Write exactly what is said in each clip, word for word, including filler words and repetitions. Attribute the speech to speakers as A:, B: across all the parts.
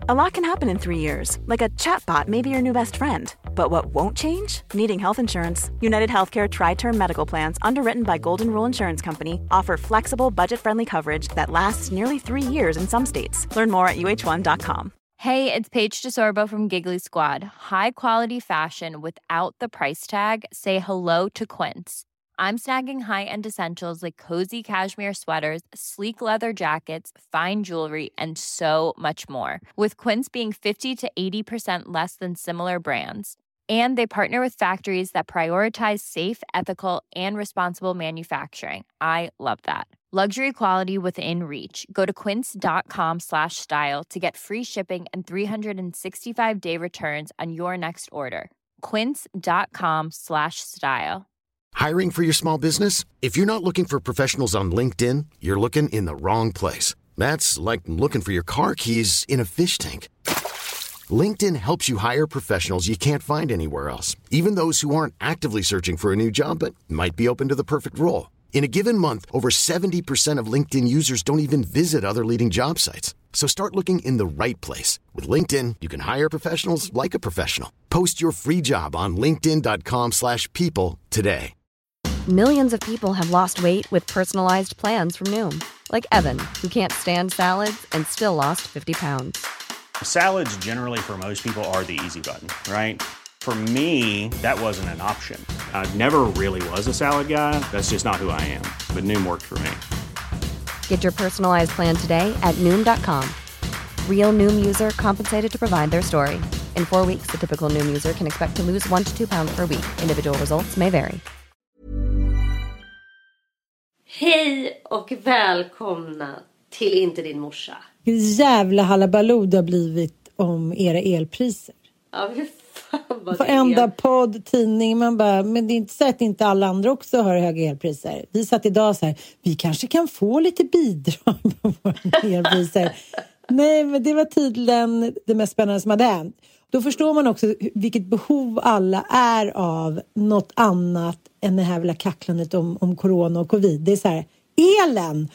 A: A lot can happen in three years, like a chatbot may be your new best friend. But what won't change? Needing health insurance. United Healthcare Tri-Term Medical Plans, underwritten by Golden Rule Insurance Company, offer flexible, budget-friendly coverage that lasts nearly three years in some states. Learn more at U H one dot com.
B: Hey, it's Paige DeSorbo from Giggly Squad. High quality fashion without the price tag. Say hello to Quince. I'm snagging high-end essentials like cozy cashmere sweaters, sleek leather jackets, fine jewelry, and so much more. With Quince being fifty to eighty percent less than similar brands. And they partner with factories that prioritize safe, ethical, and responsible manufacturing. I love that. Luxury quality within reach. Go to quince.com slash style to get free shipping and three sixty-five day returns on your next order. Quince.com slash style.
C: Hiring for your small business? If you're not looking for professionals on LinkedIn, you're looking in the wrong place. That's like looking for your car keys in a fish tank. LinkedIn helps you hire professionals you can't find anywhere else, even those who aren't actively searching for a new job but might be open to the perfect role. In a given month, over seventy percent of LinkedIn users don't even visit other leading job sites. So start looking in the right place. With LinkedIn, you can hire professionals like a professional. Post your free job on linkedin.com slash people today.
D: Millions of people have lost weight with personalized plans from Noom. Like Evan, who can't stand salads and still lost fifty pounds.
E: Salads generally for most people are the easy button, right? For me, that wasn't an option. I never really was a salad guy. That's just not who I am. But Noom worked for me.
D: Get your personalized plan today at Noom dot com. Real Noom user compensated to provide their story. In four weeks, the typical Noom user can expect to lose one to two pounds per week. Individual results may vary.
F: Hej och välkomna till Inte din morsa.
G: Jävla halabaloo det har blivit om era elpriser.
F: Ja, hur fan vad
G: För enda podd, tidning, man bara, men det är inte så att inte alla andra också har höga elpriser. Vi satt idag så här, vi kanske kan få lite bidrag på våra elpriser. Nej, men det var tydligen det mest spännande som hade hänt. Då förstår man också vilket behov alla är av något annat än det här jävla kacklandet om, om corona och covid. Det är så här, elen!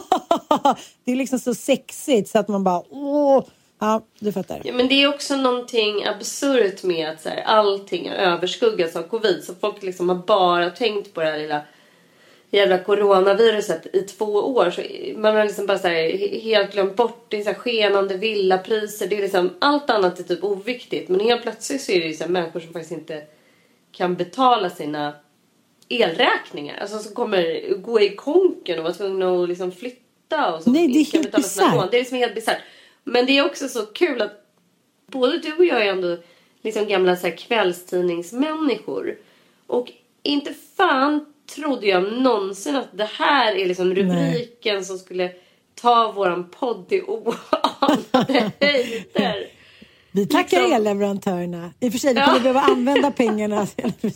G: Det är liksom så sexigt så att man bara, åh! Ja, du fattar.
F: Ja, men det är också någonting absurt med att så här, allting är överskuggas av covid. Så folk liksom har bara tänkt på det här lilla jävla coronaviruset i två år. Så man har liksom bara så här, helt glömt bort det är så här, skenande villapriser. Det är liksom, allt annat är typ oviktigt. Men helt plötsligt så är det ju så här, människor som faktiskt inte kan betala sina elräkningar. Alltså som kommer gå i konken och vara tvungna att liksom flytta. Och så
G: Nej, det är helt bisarrt.
F: Det är liksom helt bisarrt. Men det är också så kul att både du och jag är ändå liksom gamla så här kvällstidningsmänniskor. Och inte fan trodde jag någonsin att det här är liksom rubriken Nej. Som skulle ta våran podd i oanade höjder.
G: Vi tackar liksom elleverantörerna. I och för sig, vi kommer ja. behöva använda pengarna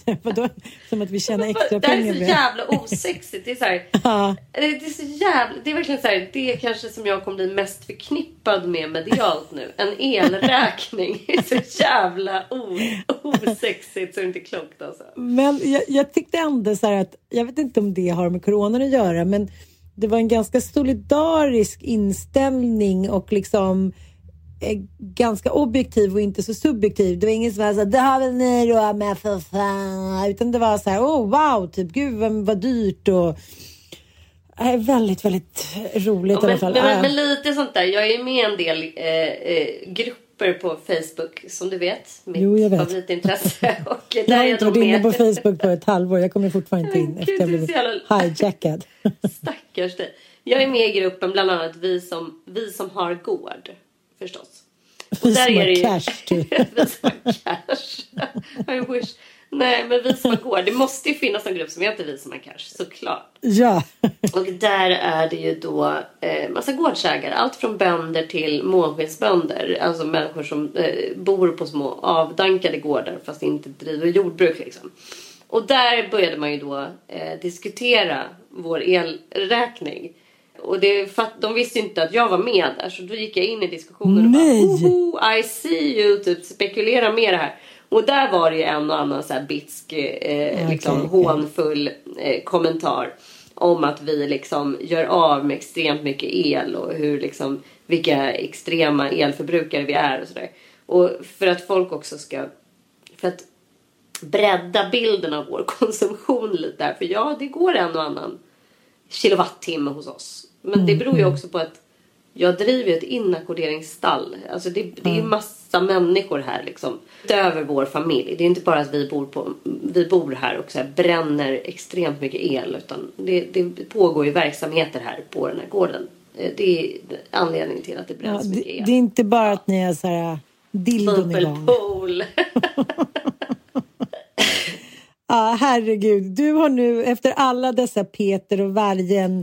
G: som att vi tjänar extra
F: det
G: pengar.
F: Det är så jävla osexigt. Det är så här,
G: ja.
F: det är så jävla, det är verkligen så här, det är kanske som jag kommer bli mest förknippad med medialt nu. En elräkning är så jävla osexigt så det är inte klokt alltså.
G: Men jag, jag tyckte ändå så här att, jag vet inte om det har med corona att göra, men det var en ganska solidarisk inställning och liksom ganska objektiv och inte så subjektiv. Det var ingen som var så här, det har väl ni då med för fan. Utan det var så här, oh wow, typ gud vad, vad dyrt och äh, väldigt, väldigt roligt ja,
F: men,
G: i alla fall.
F: Men, men, men lite sånt där, jag är med en del eh, eh, grupper på Facebook som du vet, mitt
G: jo, jag vet.
F: favoritintresse. Och där
G: jag har
F: är
G: inte varit inne på Facebook på ett halvår, jag kommer fortfarande inte in
F: men,
G: efter jag blivit
F: jävla...
G: hijackad.
F: Stackars dig. Jag är med i gruppen bland annat vi som, vi som har gård. Förstås. Och
G: vi
F: där
G: som
F: är
G: har
F: det ju...
G: cash typ.
F: Vi som har cash. I wish. Nej, men vi som har gård. Det måste ju finnas en grupp som heter vi som har cash, såklart.
G: Ja.
F: Och där är det ju då eh, massa gårdsägare. Allt från bönder till månskensbönder. Alltså människor som eh, bor på små avdankade gårdar fast inte driver jordbruk liksom. Och där började man ju då eh, diskutera vår elräkning. Och det, för att de visste inte att jag var med där. Så då gick jag in i diskussionen och
G: Nej.
F: bara, I see you, typ spekulera med det här. Och där var det ju en och annan så här bitsk, eh, okay, liksom okay. hånfull eh, kommentar. om att vi liksom gör av med extremt mycket el och hur liksom, vilka extrema elförbrukare vi är och sådär. Och för att folk också ska, för att bredda bilden av vår konsumtion lite där. För ja, det går en och annan kilowattimme hos oss. Men det beror ju också på att jag driver ett inackorderingsstall. Alltså det, det är ju massa människor här liksom. Utöver vår familj. Det är inte bara att vi bor, på, vi bor här och så här bränner extremt mycket el. Utan det, det pågår ju verksamheter här på den här gården. Det är anledningen till att det bränns
G: ja,
F: mycket
G: det,
F: el.
G: det är inte bara att ni är så här dildon igång.
F: Bubbelpool.
G: Ja, herregud. Du har nu efter alla dessa Peter och Vargen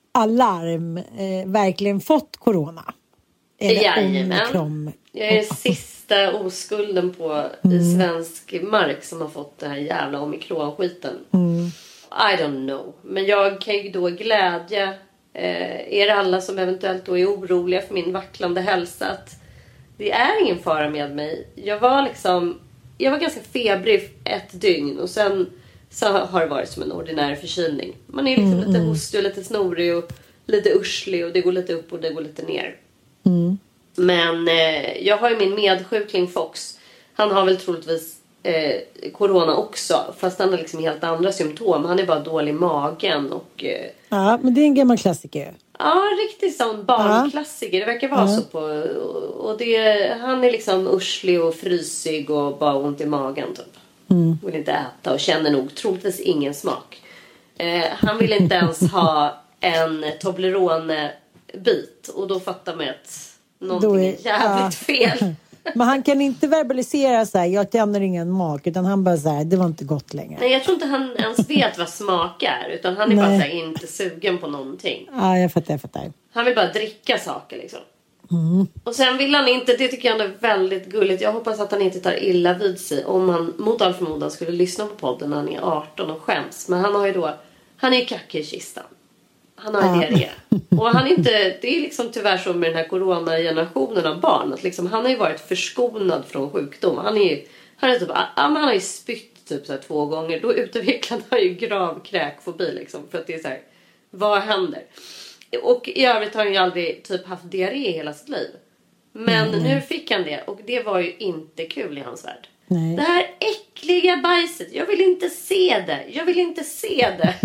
G: alarm eh, verkligen fått corona. Eller
F: Jajamän. Jag är den sista oskulden på mm. i svensk mark som har fått den här jävla omikronskiten.
G: Mm.
F: I don't know. Men jag kan ju då glädja eh, er alla som eventuellt då är oroliga för min vacklande hälsa. Att det är ingen fara med mig. Jag var liksom... Jag var ganska febrig ett dygn. Och sen så har det varit som en ordinär förkylning. Man är liksom mm, lite hostig och lite snorig och lite urslig. Och det går lite upp och det går lite ner.
G: Mm.
F: Men eh, jag har ju min medsjukling Fox. Han har väl troligtvis eh, corona också. Fast han har liksom helt andra symptom. Han är bara dålig i magen. Och, eh,
G: ja, men det är en gammal klassiker.
F: Ja, riktigt sån barnklassiker. Det verkar vara
G: ja.
F: så på... Och det, han är liksom urslig och frysig och bara ont i magen typ.
G: Mm.
F: Vill inte äta och känner nog troligtvis ingen smak. Eh, han vill inte ens ha en Toblerone-bit. Och då fattar man att någonting är, är jävligt ja. fel.
G: Men han kan inte verbalisera så här, jag känner ingen smak, utan han bara så här, det var inte gott längre.
F: Nej, jag tror inte han ens vet vad smak är, utan han är Nej. bara så här, inte sugen på någonting.
G: Ja, jag fattar, jag fattar.
F: Han vill bara dricka saker liksom.
G: Mm.
F: Och sen vill han inte, det tycker jag är väldigt gulligt. Jag hoppas att han inte tar illa vid sig om han mot all förmodan skulle lyssna på podden när han är arton och skäms. Men han har ju då, han är ju kackig i kistan. Han har ju
G: ja.
F: diarré. Och han är inte, det är liksom tyvärr så med den här coronagenerationen av barn. Att liksom, han har ju varit förskonad från sjukdom. Han är ju, han är typ, han har ju spytt typ så här två gånger. Då utvecklar han ju grav kräkfobi liksom. För att det är så här, vad händer? Och i övrigt har han ju aldrig typ haft diarré i hela sitt liv. Men mm. nu fick han det. Och det var ju inte kul i hans värld.
G: Nej.
F: Det här äckliga bajset. Jag vill inte se det. Jag vill inte se det.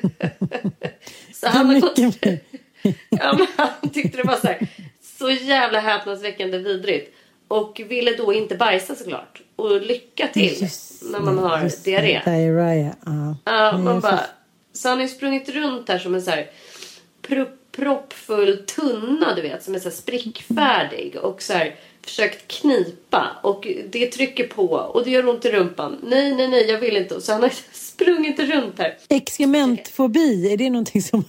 F: Så han har gått... ja, men han tyckte det var så här, så jävla häpnadsväckande vidrigt. Och ville då inte bajsa såklart. Och lycka till just när man har diarré.
G: Diarré. Ja.
F: Ja, man bara... Så han har ju sprungit runt här som en så här... Pro- proppfull tunna, du vet, som är så här sprickfärdig och så här försökt knipa och det trycker på och det gör ont i rumpan. Nej, nej, nej, jag vill inte. Så han har sprungit runt här.
G: Exkrementfobi, är det någonting som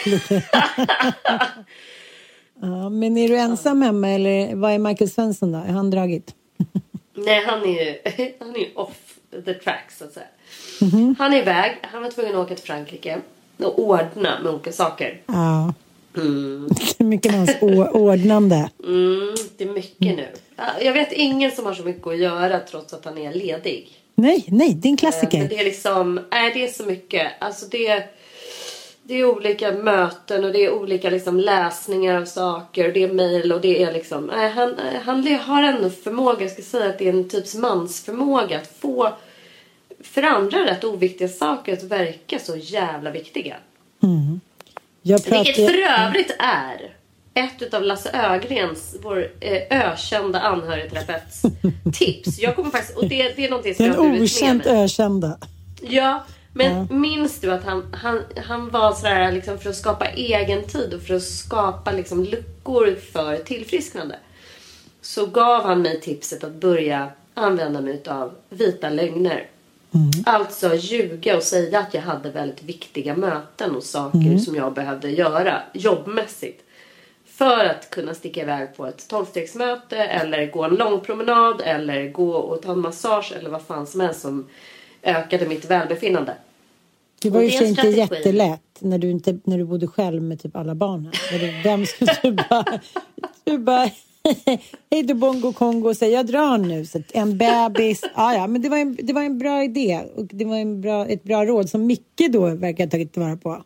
G: ja, men är du ensam hemma eller vad är Michael Svensson då? Är han dragit?
F: Nej, han är ju han är ju off the track så att säga. Mm-hmm. Han är iväg. Han var tvungen att åka till Frankrike och ordna med olika saker.
G: Ja.
F: Mm.
G: Det är mycket hans ordnande.
F: Mm, det är mycket nu. Jag vet ingen som har så mycket att göra trots att han är ledig.
G: Nej, nej, det är en klassiker.
F: Men det är liksom, är det är så mycket. Alltså det, det är olika möten och det är olika liksom läsningar av saker. Och det är mejl och det är liksom, äh, han, han har en förmåga, jag ska säga att det är en typs mansförmåga att få för andra rätt oviktiga saker att verka så jävla viktiga.
G: Mm. Jag pratar...
F: Vilket för övrigt är ett av Lasse Ögrens, vår eh, ökända anhörigterapeuts tips. Jag kommer faktiskt, och det, det är någonting som
G: den
F: jag har burit med mig.
G: ökända.
F: Ja, men
G: ja.
F: minns du att han, han, han var sådär liksom för att skapa egen tid och för att skapa liksom luckor för tillfrisknande. Så gav han mig tipset att börja använda mig av vita lögner. Mm. Alltså ljuga och säga att jag hade väldigt viktiga möten och saker mm. som jag behövde göra jobbmässigt. För att kunna sticka iväg på ett tolvstegsmöte eller gå en lång promenad eller gå och ta en massage eller vad fan som helst som ökade mitt välbefinnande.
G: Det var ju inte jättelätt när du, inte, när du bodde själv med typ alla barnen. Vem skulle du bara... Du bara hej då Bongo Kongo, säger jag drar nu. Så en bebis, ja ja, men det var en, det var en bra idé. Och det var en bra, ett bra råd som Micke då verkar ha tagit vara på.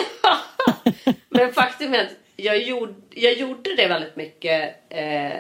F: Men faktum är att jag gjorde, jag gjorde det väldigt mycket eh,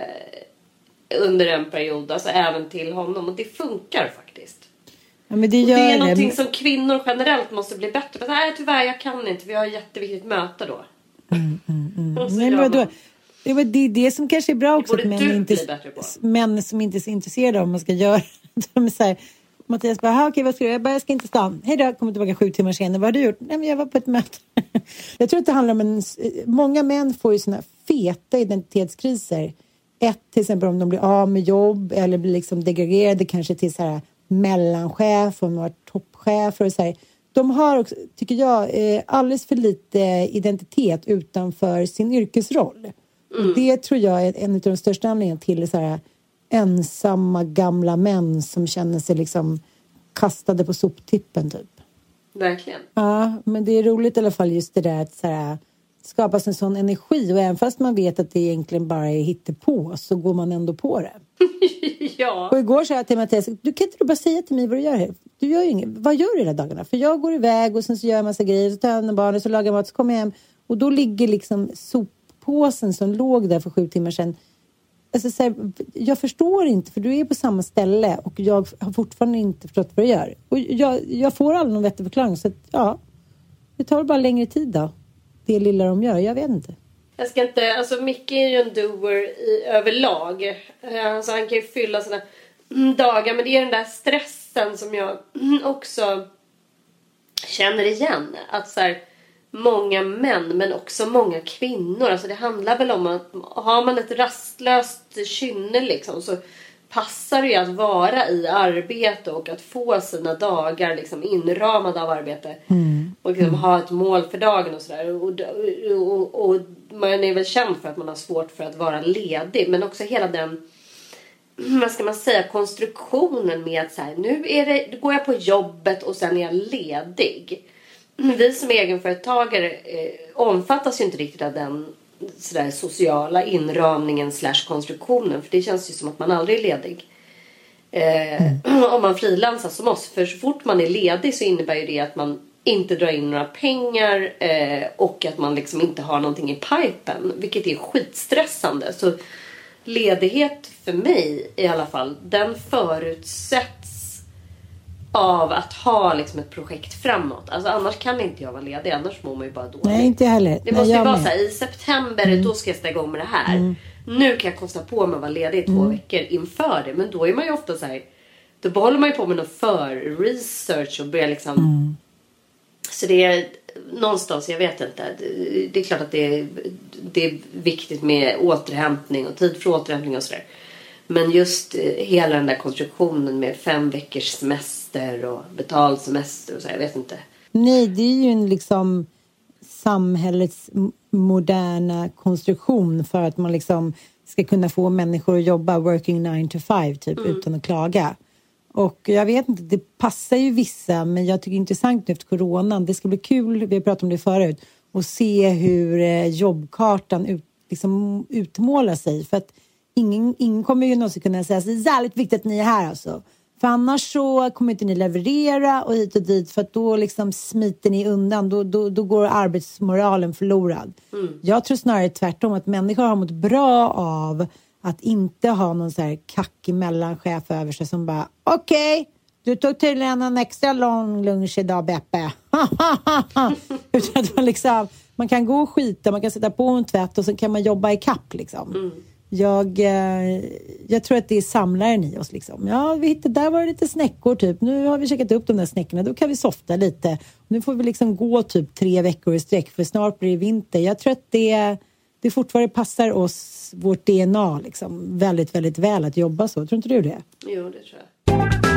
F: under en period. Alltså även till honom. Och det funkar faktiskt.
G: Ja, men det,
F: och det är
G: det.
F: någonting som kvinnor generellt måste bli bättre på. Nej tyvärr, jag kan inte. Vi har ett jätteviktigt möte då.
G: Mm, mm, mm. Nej, men då, det är det, det som kanske är bra också. Att män, inte, män som inte är så intresserade av vad man ska göra. De är så här, Mattias bara, okej vad ska du? Jag bara, jag ska inte stan. Hej då, jag kommer tillbaka sju timmar senare. Vad har du gjort? Nej men jag var på ett möte. Jag tror att det handlar om en... Många män får ju såna feta identitetskriser. Ett, till exempel om de blir av med jobb. Eller blir liksom degraderade kanske till så här mellanchef. Och några toppchefer och så här. De har också, tycker jag, alldeles för lite identitet utanför sin yrkesroll. Mm. Det tror jag är en av de största anledningarna till så här ensamma gamla män som känner sig liksom kastade på soptippen typ.
F: Verkligen.
G: Ja, men det är roligt i alla fall just det där att så här, skapas en sån energi och även fast man vet att det egentligen bara är hittepå så går man ändå på det.
F: Ja.
G: Och igår sa jag till Mattias, du kan inte du bara säga till mig vad du gör här? Du gör ju inget. Vad gör du hela dagarna? För jag går iväg och sen så gör jag en massa grejer, så tar jag hand om barnen, så lagar jag mat, så kommer jag hem och då ligger liksom soppåsen som låg där för sju timmar sedan. Alltså, så här, jag förstår inte, för du är på samma ställe och jag har fortfarande inte förstått vad du gör. Och jag, jag får aldrig någon vettig förklaring, så att, ja, det tar bara längre tid då. Det lilla de gör, jag vet inte.
F: Jag ska inte, alltså Micke är ju en doer i, överlag. Alltså han kan ju fylla sina dagar, men det är den där stressen som jag också känner igen. Att så här, många män men också många kvinnor, alltså det handlar väl om att har man ett rastlöst kynne liksom, så passar det ju att vara i arbete och att få sina dagar liksom inramade av arbete. Mm. Och liksom ha ett mål för dagen och sådär. Och, och, och, och man är väl känd för att man har svårt för att vara ledig, men också hela den, vad ska man säga, konstruktionen med att så här, nu är det, går jag på jobbet och sen är jag ledig. Vi som egenföretagare eh, omfattas ju inte riktigt av den sådär sociala inramningen slash konstruktionen. För det känns ju som att man aldrig är ledig. Eh, mm. Om man frilansar som oss. För så fort man är ledig så innebär ju det att man inte drar in några pengar. Eh, och att man liksom inte har någonting i pipen. Vilket är skitstressande. Så ledighet för mig i alla fall, den förutsätts av att ha liksom ett projekt framåt. Alltså annars kan inte jag vara ledig. Annars mår man ju bara dåligt.
G: Nej, inte heller.
F: Det måste ju vara så här, i september mm. då ska jag sätta igång med det här. Mm. Nu kan jag kosta på mig att vara ledig i två mm. veckor inför det. Men då är man ju ofta så här, då behåller man ju på med någon för research och börjar liksom mm. så det är någonstans, jag vet inte. Det är klart att det är, det är viktigt med återhämtning och tid för återhämtning och sådär. Men just hela den där konstruktionen med fem veckors semester och betald semester och så, jag vet inte.
G: Nej, det är ju en liksom samhällets moderna konstruktion för att man liksom ska kunna få människor att jobba working nine to five typ mm. utan att klaga. Och jag vet inte, det passar ju vissa, men jag tycker det är intressant nu efter coronan. Det ska bli kul, vi har pratat om det förut, och se hur jobbkartan ut, liksom utmålar sig. För att ingen, ingen kommer ju någonsin kunna säga att det är jävligt viktigt att ni är här alltså. För annars så kommer inte ni leverera och hit och dit, för att då liksom smiter ni undan. Då, då, då går arbetsmoralen förlorad. Mm. Jag tror snarare tvärtom, att människor har mått bra av att inte ha någon så här kackig mellanchef över sig som bara, okej, okay, du tog tydligen en extra lång lunch idag, Beppe. Utan att man liksom, man kan gå och skita, man kan sätta på en tvätt och så kan man jobba i kapp liksom. Mm. Jag, eh, jag tror att det är samlaren i oss liksom. Ja, vi hittade, där var det lite snäckor typ. Nu har vi checkat upp de där snäckorna. Då kan vi softa lite. Nu får vi liksom gå typ tre veckor i sträck, för snart blir det vinter. Jag tror att det, det fortfarande passar oss, vårt D N A liksom, väldigt, väldigt väl att jobba så. Tror inte du det?
F: Jo, det tror jag.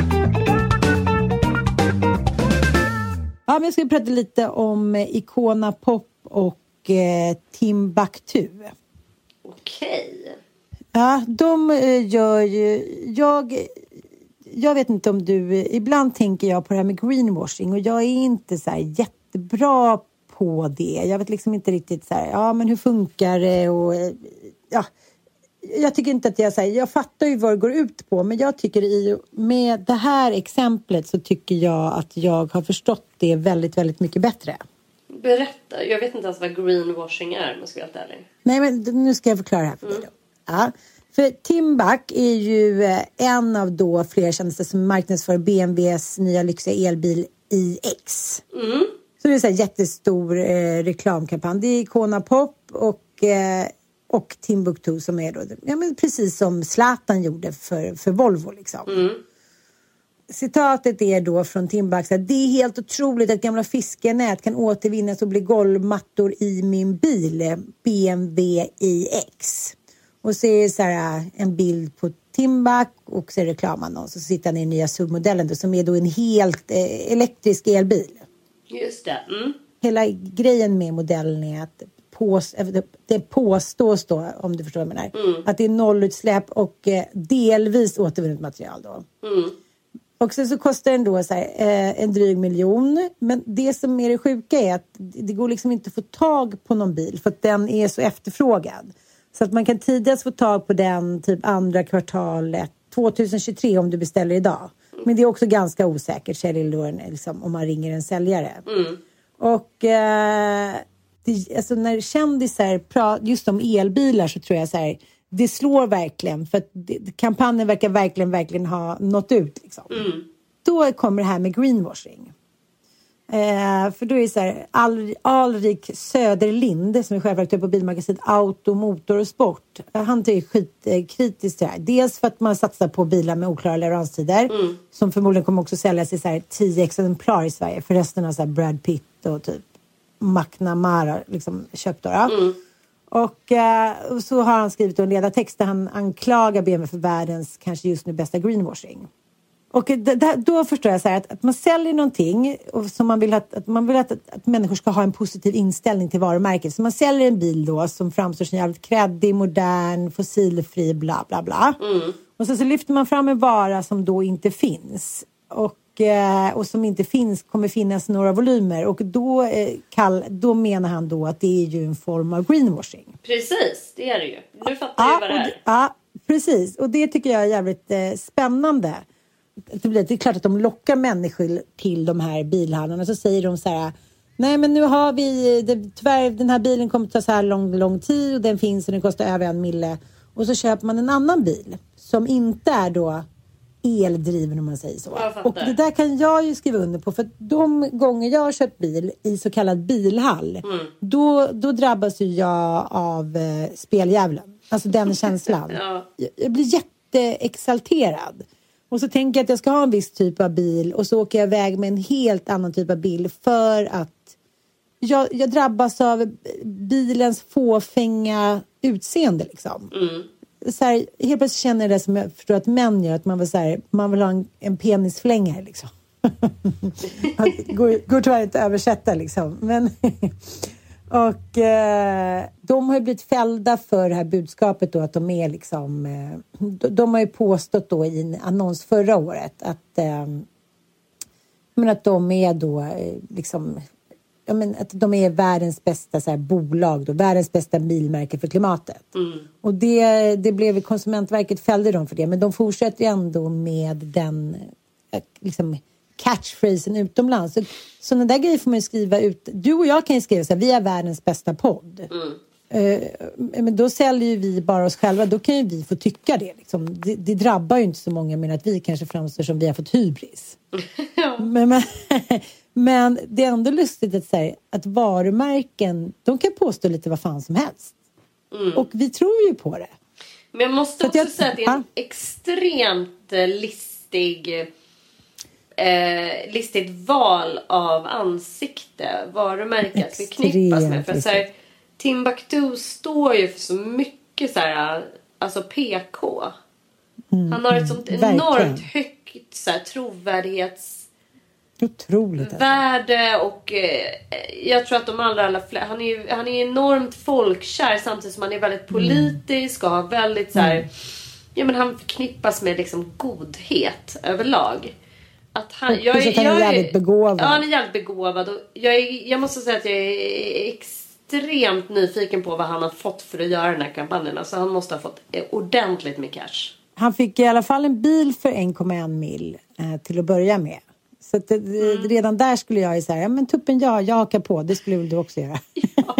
G: Ja, men jag ska prata lite om Icona Pop och eh, Timbuktu.
F: Okej.
G: Ja, de gör ju... Jag, jag vet inte om du... Ibland tänker jag på det här med greenwashing. Och jag är inte så här jättebra på det. Jag vet liksom inte riktigt så här... Ja, men hur funkar det? Och, ja, jag tycker inte att jag säger, jag fattar ju vad det går ut på, men jag tycker i med det här exemplet så tycker jag att jag har förstått det väldigt, väldigt mycket bättre.
F: Berätta, jag vet inte ens vad greenwashing är, om jag ska vara helt ärlig.
G: Nej, men nu ska jag förklara det här för dig då. Ja. För Timbuk är ju en av då flera tjänster som marknadsför B M Ws nya lyxiga elbil i X.
F: Mm.
G: Så det är så här jättestor eh, reklamkampanj. Det är Icona Pop och, eh, och Timbuktu som är då, ja, men precis som Zlatan gjorde för, för Volvo liksom.
F: Mm.
G: Citatet är då från Timbuk: det är helt otroligt att gamla fiskenät kan återvinnas och bli golvmattor i min bil B M W i X. Och så är det så här en bild på Timbuk och så är det reklamannons och så sitter han i den nya submodellen då, som är då en helt eh, elektrisk elbil.
F: Just det. Mm.
G: Hela grejen med modellen är att pås, det påstås då, om du förstår vad jag menar, mm. att det är nollutsläpp och eh, delvis återvunnet material då.
F: Mm.
G: Och sen så kostar den då så här, eh, en dryg miljon. Men det som är det sjuka är att det går liksom inte att få tag på någon bil för att den är så efterfrågad. Så att man kan tidigast få tag på den typ andra kvartalet tjugohundratjugotre om du beställer idag. Men det är också ganska osäkert, säljlåren, liksom, om man ringer en säljare.
F: Mm.
G: Och eh, det, alltså när kändisar pratar just om elbilar så tror jag så här, det slår verkligen. För att det, kampanjen verkar verkligen, verkligen ha nått ut. Liksom.
F: Mm.
G: Då kommer det här med greenwashing. Eh, för då är det så här, Al, Alrik Söderlind som är chefredaktör på bilmagasinet Auto, Motor och Sport. Eh, han är skitkritisk till det här. Dels för att man satsar på bilar med oklara leveranstider. Mm. Som förmodligen kommer också säljas i så här tio exemplar i Sverige. För resten av så här Brad Pitt och typ McNamara liksom köpt då. Mm. Och, eh, och så har han skrivit en ledartext där han anklagar B M W för världens kanske just nu bästa greenwashing. Och d- d- då förstår jag så här att, att man säljer någonting och som man vill att, att man vill att, att, att människor ska ha en positiv inställning till varumärket. Så man säljer en bil då som framstår som jävligt kreddig, modern, fossilfri, bla bla bla. Mm. Och så, så lyfter man fram en vara som då inte finns. Och, eh, och som inte finns kommer finnas några volymer. Och då, eh, kall, då menar han då att det är ju en form av greenwashing.
F: Precis, det är det ju. Nu fattar
G: ja,
F: jag vad det är.
G: Det, ja, precis. Och det tycker jag är jävligt eh, spännande. Det är klart att de lockar människor till de här bilhandlarna. Så säger de så här: nej men nu har vi det, tyvärr den här bilen kommer att ta så här lång, lång tid och den finns och den kostar över en mille. Och så köper man en annan bil som inte är då eldriven om man säger så. Och det där kan jag ju skriva under på, för att de gånger jag har köpt bil i så kallad bilhall mm. då, då drabbas ju jag av eh, speldjävulen. Alltså den känslan. Ja. jag, jag blir jätteexalterad. Och så tänker jag att jag ska ha en viss typ av bil. Och så åker jag iväg med en helt annan typ av bil. För att jag, jag drabbas av bilens fåfänga utseende. Liksom. Mm. Så här, helt plötsligt känner jag det som jag förstår att män gör. Att man vill, så här, man vill ha en, en penisflängare. Liksom. går, går tyvärr inte att översätta. Liksom. Men... Och eh, de har ju blivit fällda för det här budskapet då, att de är liksom, eh, de, de har ju påstått då i en annons förra året att, eh, men att de är då eh, liksom, ja, men att de är världens bästa så här, bolag då, världens bästa bilmärke för klimatet. Mm. Och det, det blev Konsumentverket fällde dem för det, men de fortsätter ändå med den liksom catchphrasen utomlands. Så, sådana där grejer får man ju skriva ut. Du och jag kan ju skriva så här: vi är världens bästa podd. Mm. Uh, men då säljer ju vi bara oss själva. Då kan ju vi få tycka det. Liksom. Det, det drabbar ju inte så många, men att vi kanske framstår som vi har fått hybris. Ja. men, men, men det är ändå lustigt att säga att varumärken, de kan påstå lite vad fan som helst. Mm. Och vi tror ju på det.
F: Men jag måste också jag, säga att det är en ja. extremt listig... Eh, listigt val av ansikte, varumärke att förknippas med. För så här, Timbuktu står ju för så mycket så här, alltså P K. Mm, Han har ett sånt verkligen. enormt högt så här, trovärdighets
G: Otroligt, alltså.
F: värde och eh, jag tror att de allra, alla fler, han är ju han är enormt folkkär samtidigt som han är väldigt politisk och har väldigt så här, mm. ja men han förknippas med liksom godhet överlag. Att han, jag,
G: jag,
F: jag,
G: han är
F: jag
G: jävligt begåvad.
F: Ja, han är jävligt begåvad. Och jag, är, jag måste säga att jag är extremt nyfiken på vad han har fått för att göra den här kampanjen. Alltså han måste ha fått ordentligt med cash.
G: Han fick i alla fall en bil för en komma en mil eh, till att börja med. Så att, mm. redan där skulle jag ju säga, ja men tuppen ja, jag hakar på. Det skulle väl du också göra.
F: Ja.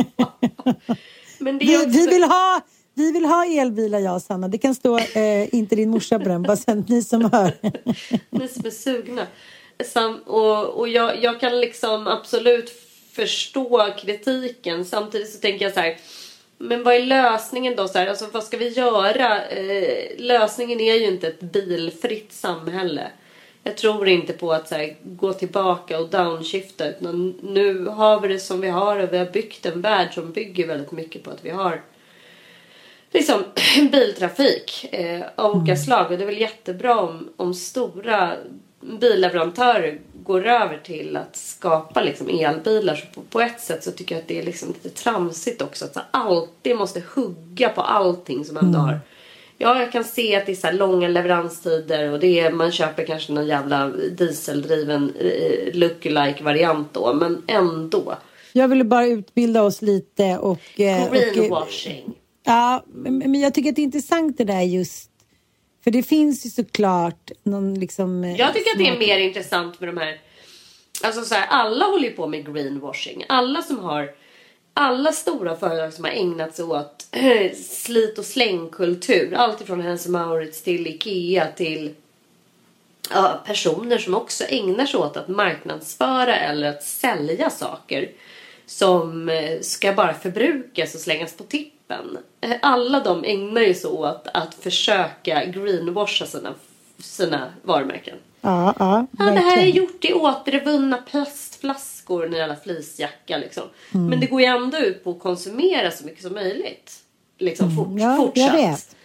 F: Men det är
G: vi,
F: också...
G: vi, vill ha, vi vill ha elbilar, jag och Sanna. Det kan stå eh, inte din morsa på den, bara sen ni som hör.
F: Ni som är sugna. Sam, och och jag, jag kan liksom absolut förstå kritiken. Samtidigt så tänker jag så här, men vad är lösningen då? Så här, alltså, vad ska vi göra? Eh, lösningen är ju inte ett bilfritt samhälle. Jag tror inte på att så här, gå tillbaka och downshifta. Utan nu har vi det som vi har och vi har byggt en värld som bygger väldigt mycket på att vi har liksom biltrafik eh, av olika slag. Och det är väl jättebra om, om stora billeverantörer går över till att skapa liksom elbilar. Så på, på ett sätt så tycker jag att det är liksom lite tramsigt också. Att så alltid måste hugga på allting som ändå har. Ja, jag kan se att det är så här långa leveranstider. Och det är, man köper kanske någon jävla dieseldriven eh, lookalike-variant då. Men ändå.
G: Jag ville bara utbilda oss lite och... Eh,
F: greenwashing.
G: Och, ja, men jag tycker att det är intressant det där just. För det finns ju såklart någon liksom...
F: Jag tycker att det är mer intressant med de här... Alltså så här, alla håller ju på med greenwashing. Alla som har... Alla stora företag som har ägnat sig åt slit- och slängkultur. Allt ifrån Hennes och Mauritz till Ikea till ja, personer som också ägnar sig åt att marknadsföra eller att sälja saker som ska bara förbrukas och slängas på tippen. Alla de ägnar ju så åt att försöka greenwasha sina, sina varumärken.
G: Ja, ja,
F: ja, det här är gjort i återvunna plastflaskor, en jävla fleecejacka liksom. Mm. Men det går ju ändå ut på att konsumera så mycket som möjligt. Liksom
G: mm,
F: fort,
G: ja,
F: fortsatt.
G: Jag vet.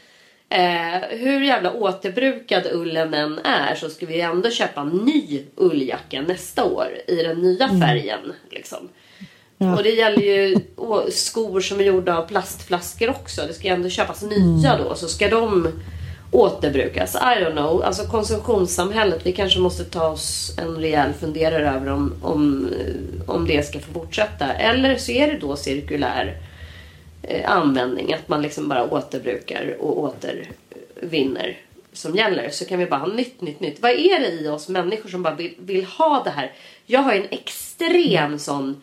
F: Eh, hur jävla återbrukad ullen än är så ska vi ändå köpa en ny ulljacka nästa år i den nya mm. färgen liksom. Ja. Och det gäller ju skor som är gjorda av plastflaskor också. Det ska ju ändå köpas nya mm. då. Så ska de återbrukas. I don't know. Alltså konsumtionssamhället. Vi kanske måste ta oss en rejäl funderare över om, om, om det ska få fortsätta. Eller så är det då cirkulär eh, användning. Att man liksom bara återbrukar och återvinner som gäller. Så kan vi bara ha nytt, nytt, nytt. Vad är det i oss människor som bara vill, vill ha det här? Jag har en extrem mm. sån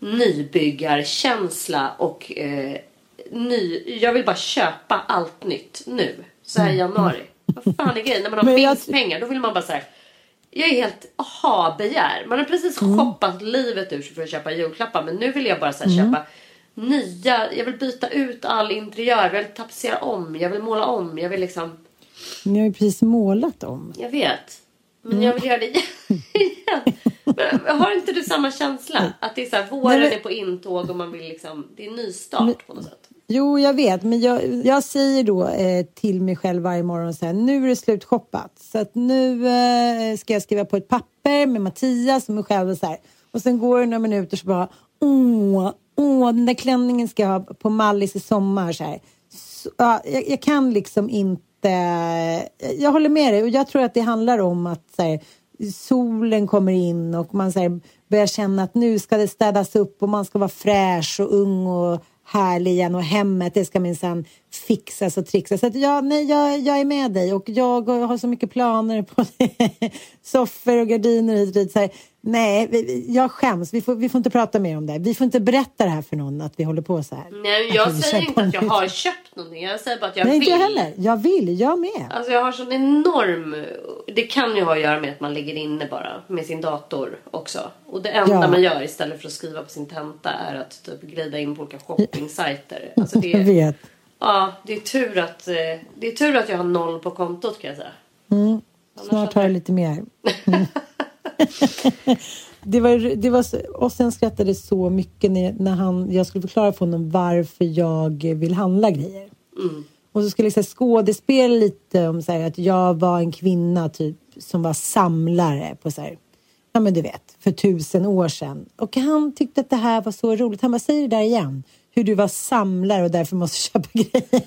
F: nybyggarkänsla och eh, ny, jag vill bara köpa allt nytt nu så här i januari. Vad fan är grejen? När man har vinstpengar då vill man bara säga jag är helt aha-begär. Man har precis mm. shoppat livet ur sig för att köpa julklappar, men nu vill jag bara så här, mm. köpa nya, jag vill byta ut all interiör, jag vill tapetsera om, jag vill måla om, jag vill liksom.
G: Ni har ju precis målat om.
F: Jag vet. Men mm. jag vill göra det igen. Men har inte du samma känsla? Att det är så här, våren Nej, men... är på intåg och man vill liksom, det är en ny start men... på något sätt.
G: Jo, jag vet. Men jag, jag säger då eh, till mig själv varje morgon så här, nu är det slutshoppat. Så att nu eh, ska jag skriva på ett papper med Mattias och mig själv och så här. Och sen går det några minuter så bara, åh, åh, den där klänningen ska jag ha på Mallis i sommar så här. Så, ja, jag, jag kan liksom inte, jag håller med dig och jag tror att det handlar om att så här, solen kommer in och man så här, börjar känna att nu ska det städas upp och man ska vara fräsch och ung och härlig igen och hemmet, det ska minsann fixas och trixas. Så att jag, nej, jag, jag är med dig och jag har så mycket planer på soffor och gardiner hit och dit. Så här, nej, jag skäms. Vi får, vi får inte prata mer om det. Vi får inte berätta det här för någon att vi håller på så här.
F: Nej, jag säger inte att jag har köpt någonting. Jag säger bara att jag
G: nej,
F: vill.
G: Nej, inte jag heller. Jag vill, jag med.
F: Alltså jag har sån enorm... Det kan ju ha att göra med att man ligger inne bara med sin dator också. Och det enda ja. man gör istället för att skriva på sin tenta är att typ glida in på olika shopping-sajter. Alltså det är,
G: jag vet.
F: Ja, det är tur att det är tur att jag har noll på kontot kan jag säga.
G: Mm. Snart har jag lite mer. Mm. det var, det var så, och sen skrattade så mycket när, när han, jag skulle förklara för honom varför jag vill handla grejer.
F: Mm.
G: Och så skulle jag liksom skådespela lite om så här, att jag var en kvinna typ som var samlare på så här, ja men du vet, för tusen år sedan. Och han tyckte att det här var så roligt. Han bara, säger det där igen. Hur du var samlare och därför måste köpa grejer.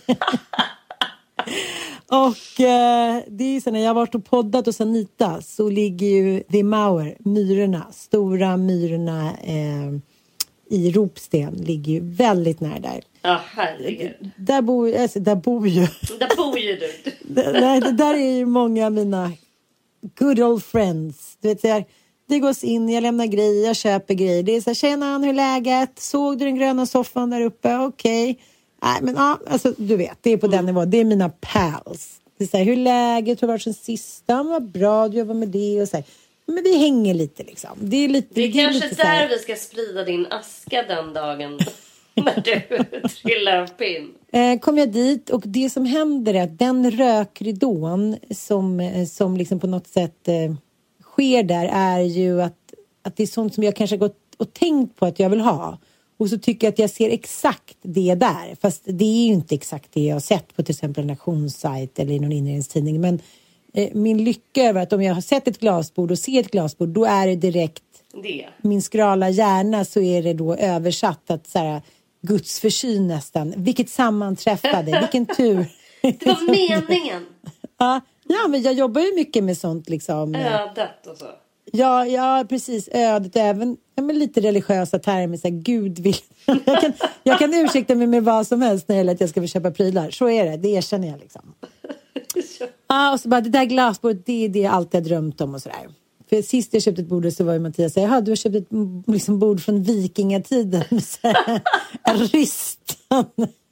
G: Och eh, det är så när jag har varit och poddat och Sanita så ligger ju The Mauer, myrorna, stora myrorna eh, i Ropsten ligger ju väldigt nära där.
F: Ja, herregud.
G: Där bor, alltså, där bor ju...
F: Där bor ju du.
G: Nej, det där är ju många av mina good old friends. Du vet, så här, det gås in, jag lämnar grejer, jag köper grejer. Det är så här, tjena, hur är läget? Såg du den gröna soffan där uppe? Okej. Okay. Nej, men ja, alltså du vet, det är på mm. den nivån. Det är mina pals. Det är så här, hur är läget? Hur var det sen sista? Vad bra, du jobbar med det och så här. Men vi hänger lite liksom. Det är lite...
F: Det är,
G: det är
F: kanske
G: lite
F: där vi ska sprida din aska den dagen. När du trillar av pinn.
G: Eh, kom jag dit och det som händer är att den rökridån som, som liksom på något sätt eh, sker där är ju att, att det är sånt som jag kanske har gått och tänkt på att jag vill ha. Och så tycker jag att jag ser exakt det där. Fast det är ju inte exakt det jag har sett på till exempel en auktionssajt eller i någon inredningstidning. Men eh, min lycka över att om jag har sett ett glasbord och ser ett glasbord, då är det direkt
F: det.
G: Min skrala hjärna så är det då översatt att så här, Guds försyn nästan. Vilket sammanträffade, vilken tur.
F: Det var meningen.
G: Ja, ja, men jag jobbar ju mycket med sånt liksom.
F: Ödet och så.
G: Ja, ja, precis. Ödet, även ja, men lite religiösa termer. Så här, Gud vill... jag, kan, jag kan ursäkta mig med vad som helst när det gäller att jag ska få köpa prylar. Så är det, det erkänner jag liksom. Ja, och så bara, det där glasbordet, det är det jag alltid har drömt om och sådär. För sist jag köpte ett bord så var ju Mattias säga, ja, du har köpt ett liksom, bord från vikingatiden med en ristan.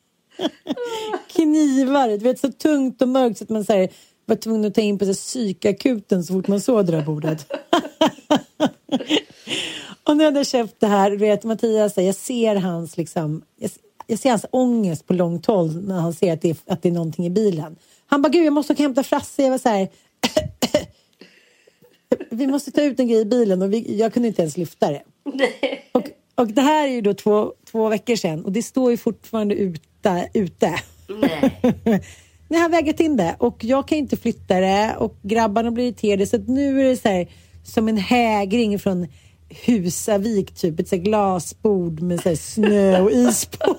G: Knivar, du vet, så tungt och mörkt så att man så här, var tvungen att ta in på så psykakuten så fort man såg det där bordet. Och när jag hade köpt det här, vet Mattias, jag ser hans liksom, jag, jag ser hans ångest på långt håll när han ser att det är, att det är någonting i bilen. Han bara, gud jag måste hämta Frasse. Jag var så här, vi måste ta ut en grej i bilen och vi, jag kunde inte ens lyfta det.
F: Nej.
G: Och, och det här är ju då två, två veckor sedan och det står ju fortfarande ute. ute.
F: Nej.
G: Nej, han vägrat in det och jag kan inte flytta det och grabbarna blir irriterade så att nu är det så här som en hägring från Husavik typ, ett så här glasbord med så här snö och is på.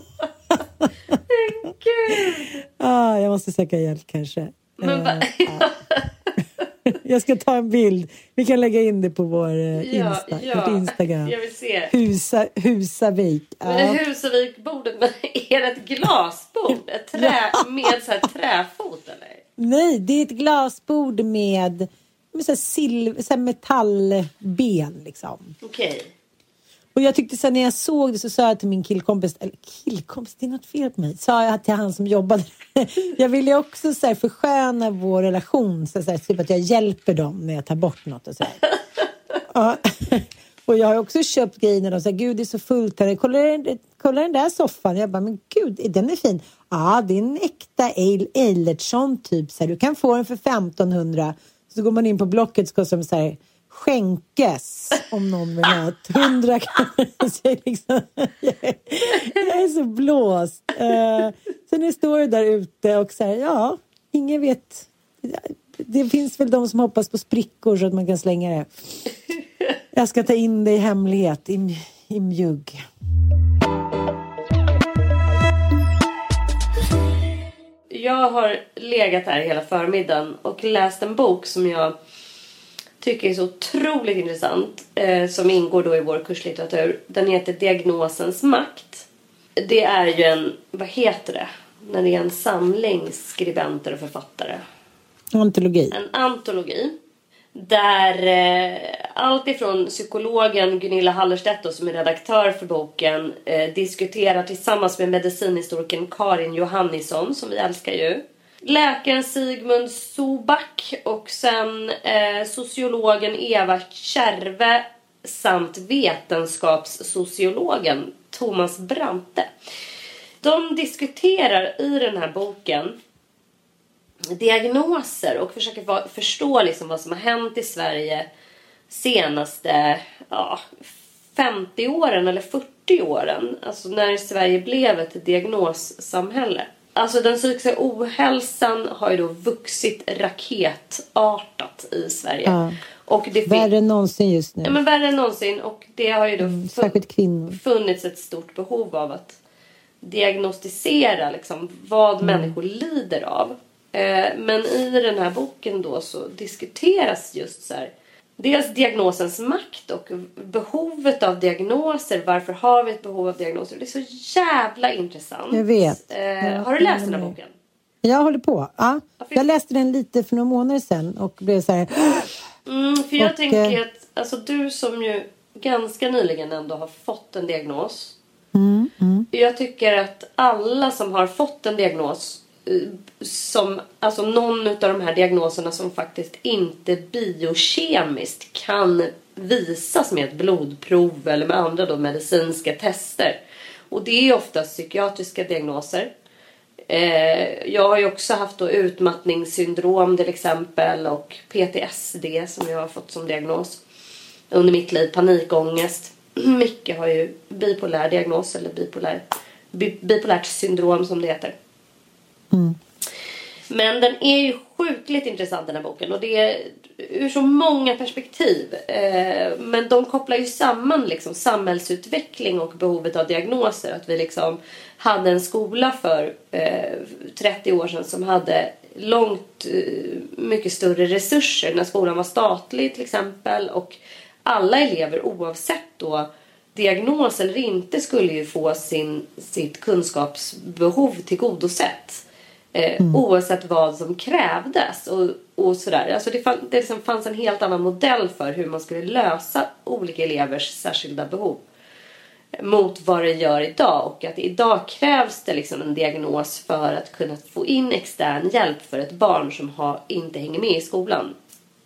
F: Gud.
G: Ah, jag måste söka hjälp kanske.
F: Men va-
G: uh, ah. Jag ska ta en bild. Vi kan lägga in det på vår uh,
F: ja,
G: Insta,
F: ja.
G: Instagram.
F: Jag vill se.
G: Husa, Husavik.
F: Men det är Husavik-bordet, men är det ett glasbord? Ett trä, med så här träfot eller?
G: Nej, det är ett glasbord med, med så här silver, så här metallben liksom.
F: Okej. Okay.
G: Och jag tyckte så här, när jag såg det så sa jag till min killkompis, eller killkompis, det är något fel på mig. Sa jag till han som jobbade. Jag ville också så här försköna vår relation. Så här, typ att jag hjälper dem när jag tar bort något och så här. Ja. Och jag har också köpt grejer när de säger, gud det är så fullt här. Kolla, kolla den där soffan. Jag bara, men gud, den är fin. Ja, det är en äkta Eilertsson typ. Så här, du kan få den för femtonhundra. Så går man in på Blocket så kostar de så här, skänkes om någon vill ha ett hundra kronor. Liksom, jag är så blåst. Uh, så nu står det där ute och säger, ja, ingen vet. Det finns väl de som hoppas på sprickor så att man kan slänga det. Jag ska ta in det i hemlighet, i, i mjugg.
F: Jag har legat här hela förmiddagen och läst en bok som jag tycker är så otroligt intressant. Eh, som ingår då i vår kurslitteratur. Den heter Diagnosens makt. Det är ju en, vad heter det? När det är en samling skribenter och författare.
G: Antologi.
F: En antologi. Där eh, allt ifrån psykologen Gunilla Hallerstedt då, som är redaktör för boken eh, diskuterar tillsammans med medicinhistorikern Karin Johannisson, som vi älskar ju. Läkaren Sigmund Sobak och sen eh, sociologen Eva Kärve samt vetenskapssociologen Thomas Brante. De diskuterar i den här boken diagnoser och försöker förstå liksom vad som har hänt i Sverige senaste ja, femtio åren eller fyrtio åren. Alltså när Sverige blev ett diagnossamhälle. Alltså den psykiska ohälsan har ju då vuxit raketartat i Sverige.
G: Ja.
F: Och det
G: värre än någonsin just nu.
F: Ja, men värre än någonsin. Och det har ju då
G: mm, särskilt kvinnor.
F: funnits ett stort behov av att diagnostisera liksom, vad mm. människor lider av. Men i den här boken då så diskuteras just så här dels diagnosens makt och behovet av diagnoser. Varför har vi ett behov av diagnoser? Det är så jävla intressant.
G: Jag vet.
F: Eh,
G: jag
F: har du läst den här boken?
G: Jag håller på. Ja. Jag läste den lite för några månader sedan och blev så här...
F: Mm, för jag
G: och,
F: tänker att alltså, du som ju ganska nyligen ändå har fått en diagnos.
G: Mm, mm.
F: Jag tycker att alla som har fått en diagnos, som, alltså någon av de här diagnoserna som faktiskt inte biokemiskt kan visas med ett blodprov eller med andra då medicinska tester. Och det är ofta psykiatriska diagnoser. Eh, jag har ju också haft då utmattningssyndrom till exempel och P T S D som jag har fått som diagnos under mitt liv, panikångest. Mycket har ju bipolär diagnos eller bipolär, bi, bipolärt syndrom som det heter.
G: Mm.
F: Men den är ju sjukligt intressant den här boken och det är ur så många perspektiv. Eh, men de kopplar ju samman liksom samhällsutveckling och behovet av diagnoser. Att vi liksom hade en skola för eh, trettio år sedan som hade långt eh, mycket större resurser när skolan var statlig till exempel. Och alla elever oavsett då diagnos eller inte skulle ju få sin, sitt kunskapsbehov tillgodosett. Eh, mm. Oavsett vad som krävdes och, och sådär. Alltså det, fann, det liksom fanns en helt annan modell för hur man skulle lösa olika elevers särskilda behov mot vad det gör idag. Och att idag krävs det liksom en diagnos för att kunna få in extern hjälp för ett barn som har, inte hänger med i skolan.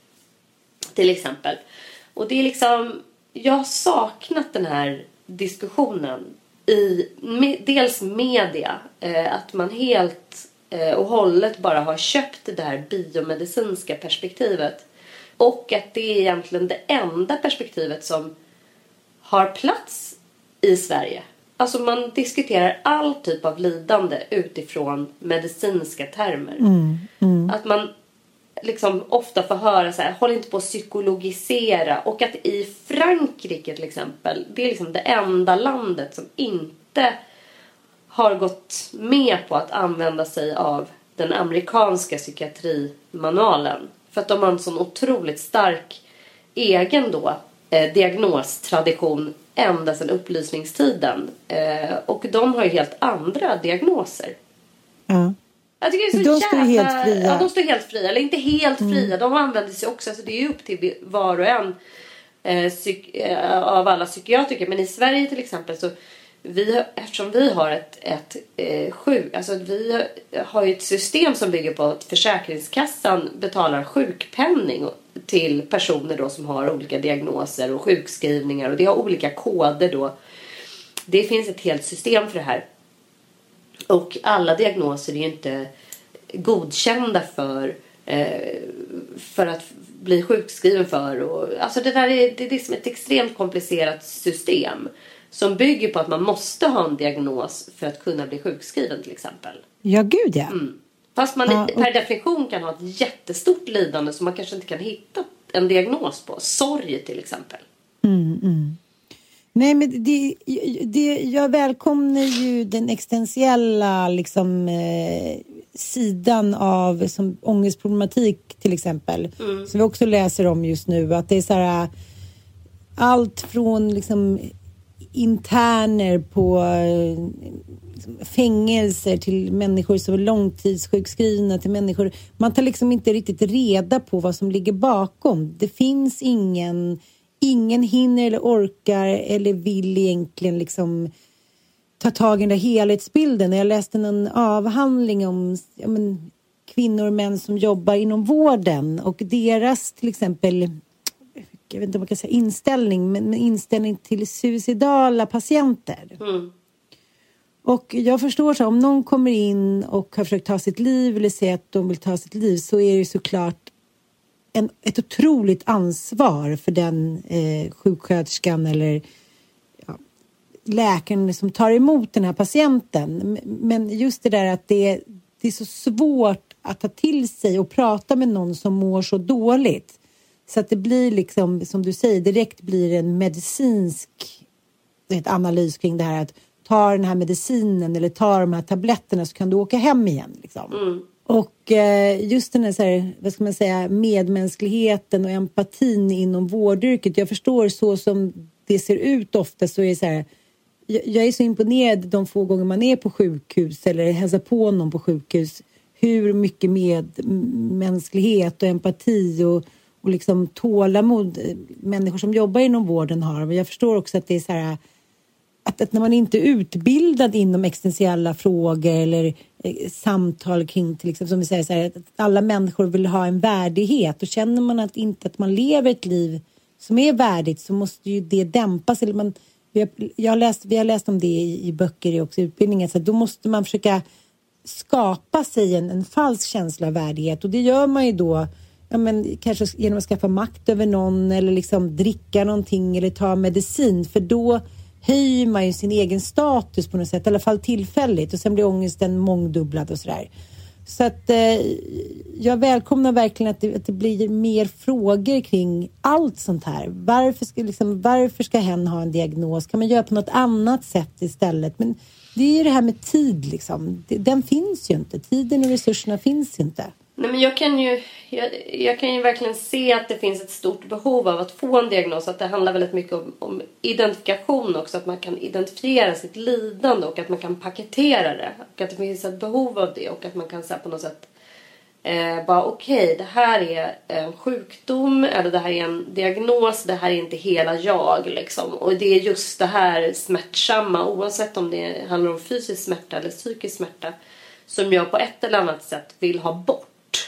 F: Till exempel. Och det är liksom, jag har saknat den här diskussionen i med, dels media. Eh, att man helt och hållet bara har köpt det här biomedicinska perspektivet. Och att det är egentligen det enda perspektivet som har plats i Sverige. Alltså man diskuterar all typ av lidande utifrån medicinska termer.
G: Mm, mm.
F: Att man liksom ofta får höra så här, håll inte på att psykologisera. Och att i Frankrike till exempel, det är liksom det enda landet som inte har gått med på att använda sig av den amerikanska psykiatrimanualen. För att de har en sån otroligt stark egen då, eh, diagnostradition ända sedan upplysningstiden. Eh, och de har ju helt andra diagnoser.
G: Ja.
F: Jag tycker det är så
G: de
F: jävla...
G: står helt fria.
F: Ja, de står helt fria. Eller inte helt fria.
G: Mm.
F: De använder sig också. Alltså det är ju upp till var och en eh, psyk, eh, av alla psykiatriker. Men i Sverige till exempel så vi, eftersom vi har ett, ett eh, sjuk, alltså vi har ju ett system som bygger på att Försäkringskassan betalar sjukpenning till personer då som har olika diagnoser och sjukskrivningar och det har olika koder då. Det finns ett helt system för det här. Och alla diagnoser är ju inte godkända för eh, för att bli sjukskriven för och, alltså det där är, det är liksom ett extremt komplicerat system. Som bygger på att man måste ha en diagnos för att kunna bli sjukskriven till exempel.
G: Ja, gud ja.
F: Mm. Fast man
G: ja, och...
F: per definition kan ha ett jättestort lidande som man kanske inte kan hitta en diagnos på. Sorg till exempel.
G: Mm, mm. Nej, men det, det, jag välkomnar ju den existentiella liksom, eh, sidan av som ångestproblematik till exempel. Mm. Som vi också läser om just nu. Att det är så här, allt från liksom interner på liksom, fängelser till människor som är långtidssjukskrivna till människor. Man tar liksom inte riktigt reda på vad som ligger bakom. Det finns ingen ingen hinner eller orkar eller vill egentligen liksom ta tag i den där helhetsbilden. Jag läste en avhandling om ja, men, kvinnor och män som jobbar inom vården och deras till exempel jag vet inte om man kan säga inställning, men inställning till suicidala patienter.
F: Mm.
G: Och jag förstår så, om någon kommer in och har försökt ta sitt liv eller säger att de vill ta sitt liv så är det såklart en, ett otroligt ansvar för den eh, sjuksköterskan eller ja, läkaren som tar emot den här patienten. Men just det där att det, det är så svårt att ta till sig och prata med någon som mår så dåligt. Så att det blir liksom, som du säger, direkt blir en medicinsk ett analys kring det här att ta den här medicinen eller ta de här tabletterna så kan du åka hem igen. Liksom.
F: Mm.
G: Och eh, just den här, så här, vad ska man säga, medmänskligheten och empatin inom vårdyrket. Jag förstår så som det ser ut ofta, så är det så här, jag, jag är så imponerad de få gånger man är på sjukhus eller hälsar på någon på sjukhus, hur mycket medmänsklighet och empati och, och liksom tålamod människor som jobbar inom vården har. Men jag förstår också att det är så här, att, att när man inte är utbildad inom existentiella frågor eller eh, samtal kring till exempel, som vi säger så här, att alla människor vill ha en värdighet, och känner man att inte att man lever ett liv som är värdigt, så måste ju det dämpas. Eller man, vi, har, jag har läst, vi har läst om det i, i böcker i också utbildningen, så då måste man försöka skapa sig en, en falsk känsla av värdighet, och det gör man ju då, ja, men kanske genom att skaffa makt över någon eller liksom dricka någonting eller ta medicin, för då höjer man ju sin egen status på något sätt, i alla fall tillfälligt, och sen blir ångesten mångdubblad och sådär. Så att eh, jag välkomnar verkligen att det, att det blir mer frågor kring allt sånt här. Varför ska, liksom, varför ska hen ha en diagnos? Kan man göra på något annat sätt istället? Men det är ju det här med tid liksom. Den finns ju inte. Tiden och resurserna finns ju inte.
F: Nej, men jag kan ju jag, jag kan ju verkligen se att det finns ett stort behov av att få en diagnos. Att det handlar väldigt mycket om, om identifikation också. Att man kan identifiera sitt lidande och att man kan paketera det. Och att det finns ett behov av det. Och att man kan säga på något sätt eh, bara okej, okay, det här är en sjukdom. Eller det här är en diagnos. Det här är inte hela jag liksom. Och det är just det här smärtsamma. Oavsett om det handlar om fysisk smärta eller psykisk smärta. Som jag på ett eller annat sätt vill ha bort.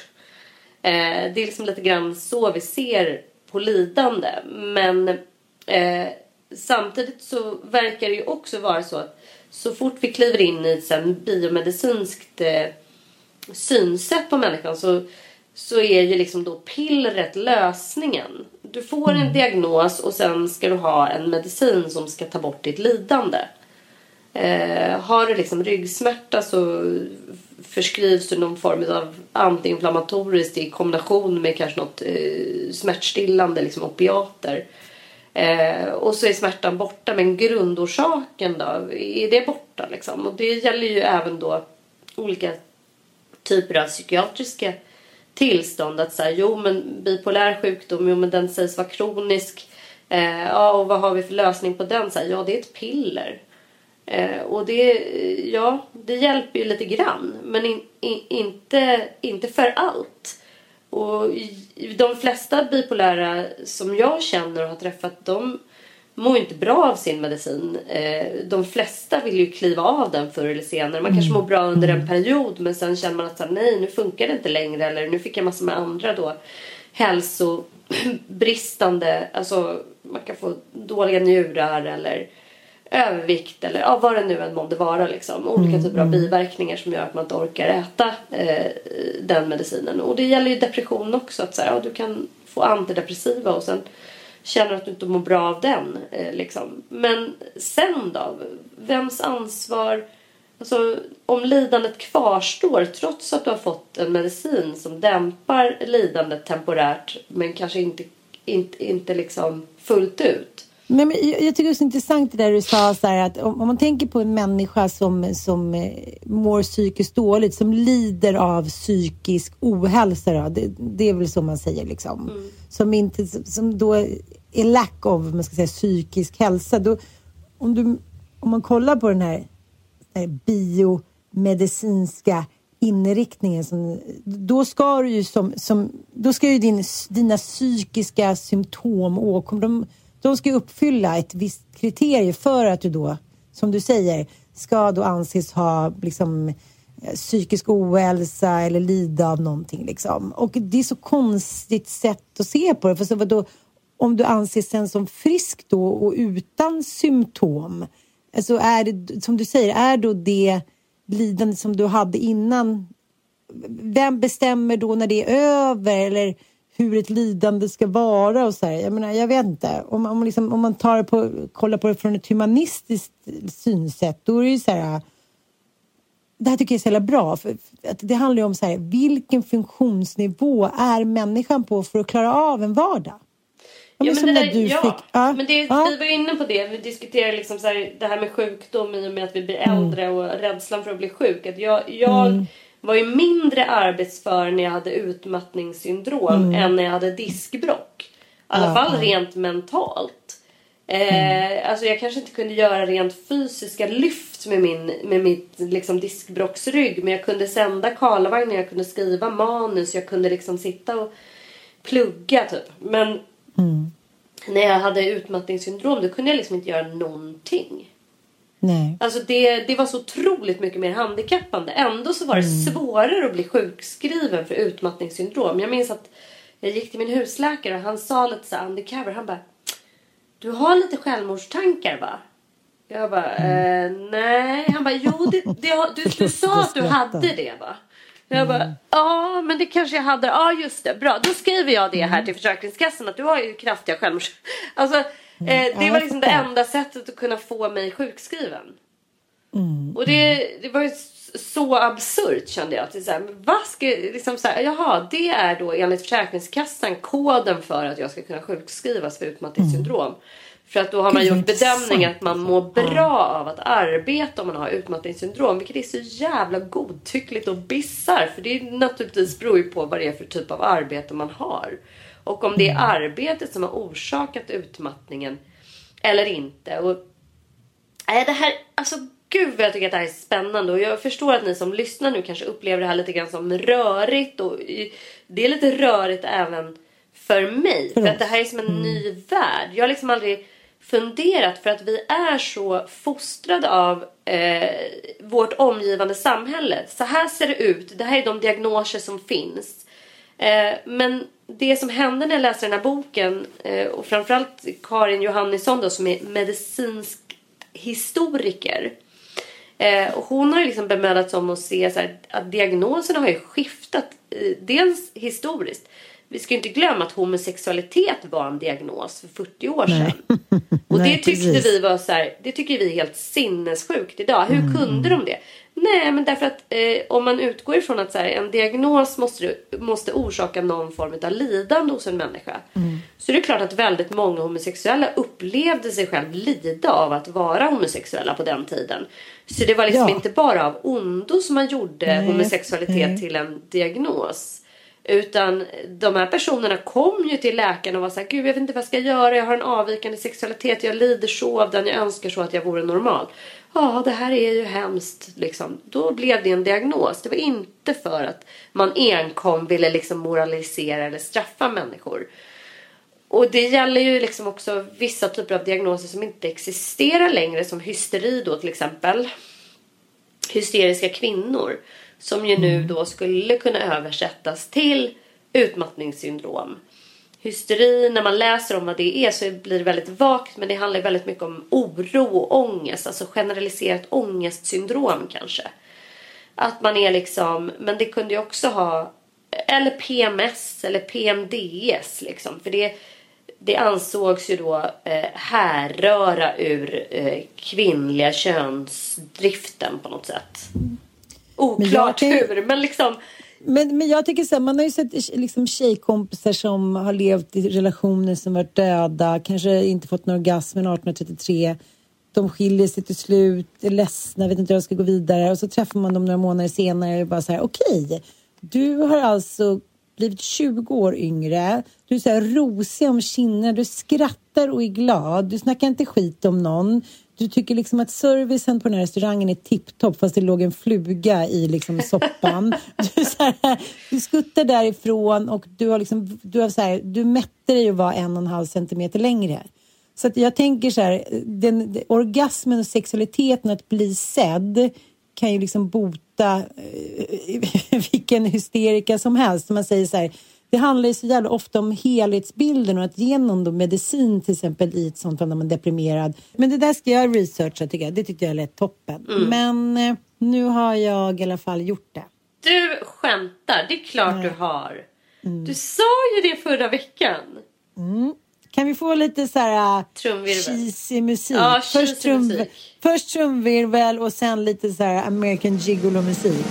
F: Eh, det är liksom lite grann så vi ser på lidande. Men eh, samtidigt så verkar det ju också vara så att så fort vi kliver in i ett biomedicinskt eh, synsätt på människan, så, så är ju liksom då pillret lösningen. Du får en diagnos och sen ska du ha en medicin som ska ta bort ditt lidande. Eh, har du liksom ryggsmärta så förskrivs du någon form av antiinflammatoriskt i kombination med kanske något eh, smärtstillande, liksom opiater. Eh, och så är smärtan borta, men grundorsaken då, är det borta liksom? Och det gäller ju även då olika typer av psykiatriska tillstånd. Att säga, jo men bipolär sjukdom, jo men den sägs vara kronisk. Eh, ja, och vad har vi för lösning på den? Så här, ja, det är ett piller. Eh, och det, ja, det hjälper ju lite grann. Men in, in, inte, inte för allt. Och de flesta bipolära som jag känner och har träffat, de mår inte bra av sin medicin. Eh, de flesta vill ju kliva av den förr eller senare. Man kanske mår bra under en period, men sen känner man att så här, nej, nu funkar det inte längre. Eller nu fick jag massor med andra då hälsobristande, alltså man kan få dåliga njurar eller övervikt eller ja, vad det nu än måste vara liksom. Olika mm. typer av biverkningar som gör att man inte orkar äta eh, den medicinen. Och det gäller ju depression också. Att så här, ja, du kan få antidepressiva och sen känner att du inte mår bra av den. Eh, liksom. Men sen då? Vems ansvar? Alltså, om lidandet kvarstår trots att du har fått en medicin som dämpar lidandet temporärt, men kanske inte, inte, inte liksom fullt ut.
G: Nej, men jag, jag tycker det är så intressant det där du sa så här, att om, om man tänker på en människa som, som eh, mår psykiskt dåligt, som lider av psykisk ohälsa då, det, det är väl så man säger liksom, mm. som, inte, som då är lack of, man ska säga, psykisk hälsa, då, om, du, om man kollar på den här, den här biomedicinska inriktningen, som, då ska du ju som, som då ska ju din, dina psykiska symptom och de De ska uppfylla ett visst kriterie för att du då, som du säger, ska då anses ha liksom psykisk ohälsa eller lida av någonting liksom. Och det är så konstigt sätt att se på det. För så vadå, om du anses sen som frisk då och utan symptom, alltså är det, som du säger, är då det lidande som du hade innan, vem bestämmer då när det är över, eller hur ett lidande ska vara och så här. Jag menar, jag vet inte. Om, om, liksom, om man tar på, kollar på det från ett humanistiskt synsätt, då är det ju så här, det här tycker jag är så jävla bra. För, för att det handlar ju om så här, vilken funktionsnivå är människan på för att klara av en vardag?
F: Ja, men det, där, ja.
G: Fick, ja,
F: men det,
G: ja.
F: vi var inne på det. Vi diskuterar liksom så här, det här med sjukdom i och med att vi blir äldre mm. och rädslan för att bli sjuk. Att jag, jag mm. var ju mindre arbetsför när jag hade utmattningssyndrom mm. än när jag hade diskbråck. I alla ja, fall ja. rent mentalt. Eh, mm. Alltså jag kanske inte kunde göra rent fysiska lyft med, min, med mitt liksom, diskbråcksrygg. Men jag kunde sända Karlavagnen, jag kunde skriva manus, jag kunde liksom sitta och plugga typ. Men mm. när jag hade utmattningssyndrom då kunde jag liksom inte göra någonting.
G: Nej.
F: Alltså det, det var så otroligt mycket mer handikappande. Ändå så var det mm. svårare att bli sjukskriven för utmattningssyndrom. Jag minns att jag gick till min husläkare och han sa lite så undercover. Han bara, du har lite självmordstankar va? Jag bara, mm. eh, nej. Han bara, jo det, det, du, du sa att du hade det va? Jag bara, ja mm. men det kanske jag hade. Ja just det, bra. Då skriver jag det här till Försäkringskassan att du har ju kraftiga självmords... Alltså... Eh, det var liksom det enda sättet att kunna få mig sjukskriven. Mm, och det, det var ju så absurt kände jag. Till så här, men vad ska, liksom så här, jaha, det är då enligt Försäkringskassan koden för att jag ska kunna sjukskrivas för utmattningssyndrom. Mm. För att då har man gjort bedömningen att man mår bra av att arbeta om man har utmattningssyndrom. Vilket är så jävla godtyckligt och bizarrt. För det är naturligtvis beror ju på vad det är för typ av arbete man har. Och om det är arbetet som har orsakat utmattningen eller inte. Och, nej, det här, alltså gud vad jag tycker att det här är spännande. Och jag förstår att ni som lyssnar nu kanske upplever det här lite grann som rörigt. Och det är lite rörigt även för mig. För att det här är som en mm. ny värld. Jag har liksom aldrig funderat för att vi är så fostrade av eh, vårt omgivande samhälle. Så här ser det ut. Det här är de diagnoser som finns. Eh, men det som hände när jag läste den här boken eh, och framförallt Karin Johannisson då, som är medicinsk historiker. Eh, och hon har ju liksom bemödat om att se så här, att diagnoserna har ju skiftat eh, dels historiskt. Vi ska ju inte glömma att homosexualitet var en diagnos för fyrtio år sedan. Nej. Och Nej, det tyckte precis. vi var så här, det tycker vi är helt sinnessjukt idag. Hur mm. kunde de det? Nej, men därför att eh, om man utgår ifrån att så här, en diagnos måste, måste orsaka någon form av lidande hos en människa. Mm. Så det är klart att väldigt många homosexuella upplevde sig själv lida av att vara homosexuella på den tiden. Så det var liksom ja. inte bara av ondo som man gjorde Nej. homosexualitet Nej. till en diagnos. Utan de här personerna kom ju till läkaren och var så här, gud jag vet inte vad jag ska göra, jag har en avvikande sexualitet, jag lider så av den, jag önskar så att jag vore normal. Ja, det här är ju hemskt liksom. Då blev det en diagnos. Det var inte för att man enkom ville liksom moralisera eller straffa människor. Och det gäller ju liksom också vissa typer av diagnoser som inte existerar längre, som hysteri då till exempel. Hysteriska kvinnor. Som ju nu då skulle kunna översättas till utmattningssyndrom. Hysteri, när man läser om vad det är så blir det väldigt vagt. Men det handlar väldigt mycket om oro och ångest. Alltså generaliserat ångestsyndrom kanske. Att man är liksom, men det kunde ju också ha, eller P M S eller P M D S liksom. För det, det ansågs ju då eh, härröra ur eh, kvinnliga könsdriften på något sätt. Oklart men hur, men liksom...
G: Men, men jag tycker så här, man har ju sett liksom tjejkompisar som har levt i relationer som varit döda, kanske inte fått någon orgasm arton trettiotre. De skiljer sig till slut, är ledsna, vet inte hur de ska gå vidare. Och så träffar man dem några månader senare och bara så här, okej, okay, du har alltså blivit tjugo år yngre. Du är så här rosig om kinner, du skrattar och är glad. Du snackar inte skit om någon. Du tycker liksom att servicen på den här restaurangen är tipptopp fast det låg en fluga i liksom soppan. Du, så här, du skuttar därifrån och du har liksom, du har så här, du mätte dig att vara en och en halv centimeter längre. Så att jag tänker så här, den, den, orgasmen och sexualiteten, att bli sedd kan ju liksom bota eh, vilken hysterika som helst. Man säger så här, det handlar ju så jävla ofta om helhetsbilden och att genom då medicin till exempel i ett sånt fall när man är deprimerad. Men det där ska jag researcha tycker jag. Det tyckte jag lät toppen. Mm. Men eh, nu har jag i alla fall gjort det.
F: Du skämtar, det är klart ja. du har. Mm. Du sa ju det förra veckan.
G: Mm. Kan vi få lite så här cheesy musik? Ja, först, trum, först trumvirvel och sen lite så här American Gigolo musik.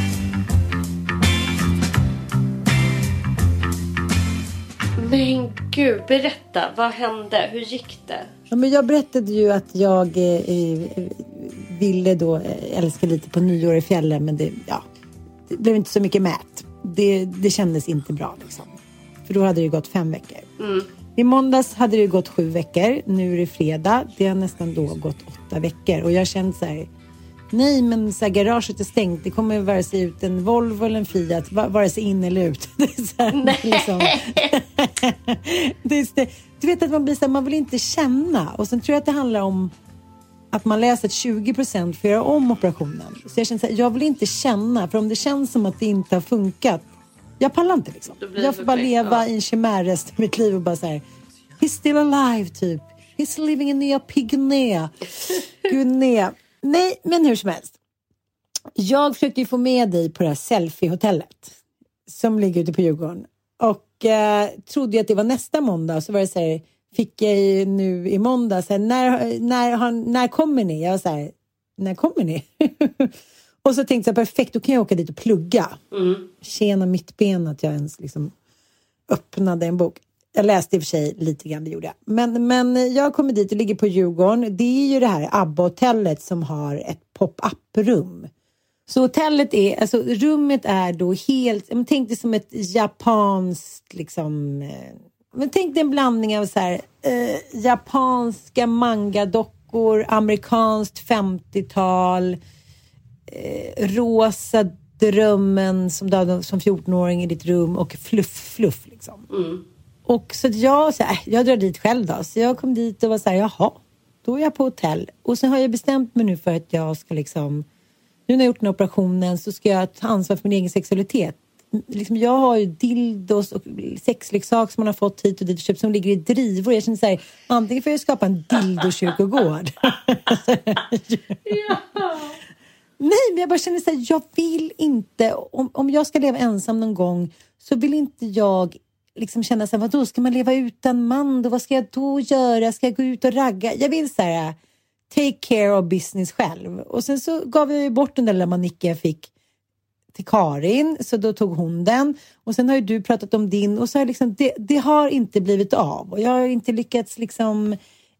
F: Men gud, berätta. Vad hände? Hur gick det?
G: Ja, men jag berättade ju att jag eh, ville då eh, älska lite på nyår i fjällen. Men det, ja, det blev inte så mycket mät. Det, det kändes inte bra liksom. För då hade det gått fem veckor. Mm. I måndags hade det gått sju veckor. Nu är det fredag. Det har nästan då gått åtta veckor. Och jag kände så här... Nej, men så här, garaget är stängt. Det kommer vare sig ut en Volvo eller en Fiat. Vare sig in eller ut. Det är så här, liksom. det är det. Du vet att man blir så här, man vill inte känna. Och sen tror jag att det handlar om att man läser att tjugo procent för att göra om operationen. Så jag känner så här, jag vill inte känna. För om det känns som att det inte har funkat. Jag pallar inte liksom. Jag får bara leva ja. i en chimär resten av mitt liv och bara så här. He's still alive typ. He's living in Nya Pygmea. Gud nej. Nej, men hur som helst. Jag försökte ju få med dig på det här selfie-hotellet. Som ligger ute på Djurgården. Och eh, trodde jag att det var nästa måndag. Så var det så här, fick jag ju nu i måndag. Så här, när, när, när kommer ni? Jag var så här, när kommer ni? Och så tänkte jag, perfekt, då kan jag åka dit och plugga. Mm. Tjena mitt ben att jag ens liksom öppnade en bok. Jag läste i och för sig lite grann, det gjorde jag. Men, men jag kommer dit och ligger på Djurgården. Det är ju det här ABBA-hotellet som har ett pop-up-rum. Så hotellet är, alltså rummet är då helt, jag tänkte som ett japanskt liksom, men tänk dig en blandning av så här, eh, japanska manga-dockor, amerikanskt femtiotal, eh, rosa drömmen som, då, som fjortonåring i ditt rum och fluff-fluff liksom. Mm. Och så jag, så här, jag drar dit själv då. Så jag kom dit och var så här, jaha, då är jag på hotell. Och sen har jag bestämt mig nu för att jag ska liksom, nu när jag gjort den operationen så ska jag ta ansvar för min egen sexualitet. Liksom, jag har ju dildos och sexleksaker som man har fått hit och dit och köpt som ligger i drivor. Jag känner så här, antingen får jag skapa en dildokyrkogård. Ja. Nej, men jag bara känner så här, jag vill inte, om, om jag ska leva ensam någon gång så vill inte jag liksom känna så här, vad då ska man leva utan man då? Vad ska jag då göra? Ska jag gå ut och ragga? Jag vill så här, take care of business själv. Och sen så gav jag ju bort den där manicka jag fick till Karin. Så då tog hon den. Och sen har ju du pratat om din. Och så har liksom, det, det har inte blivit av. Och jag har inte lyckats liksom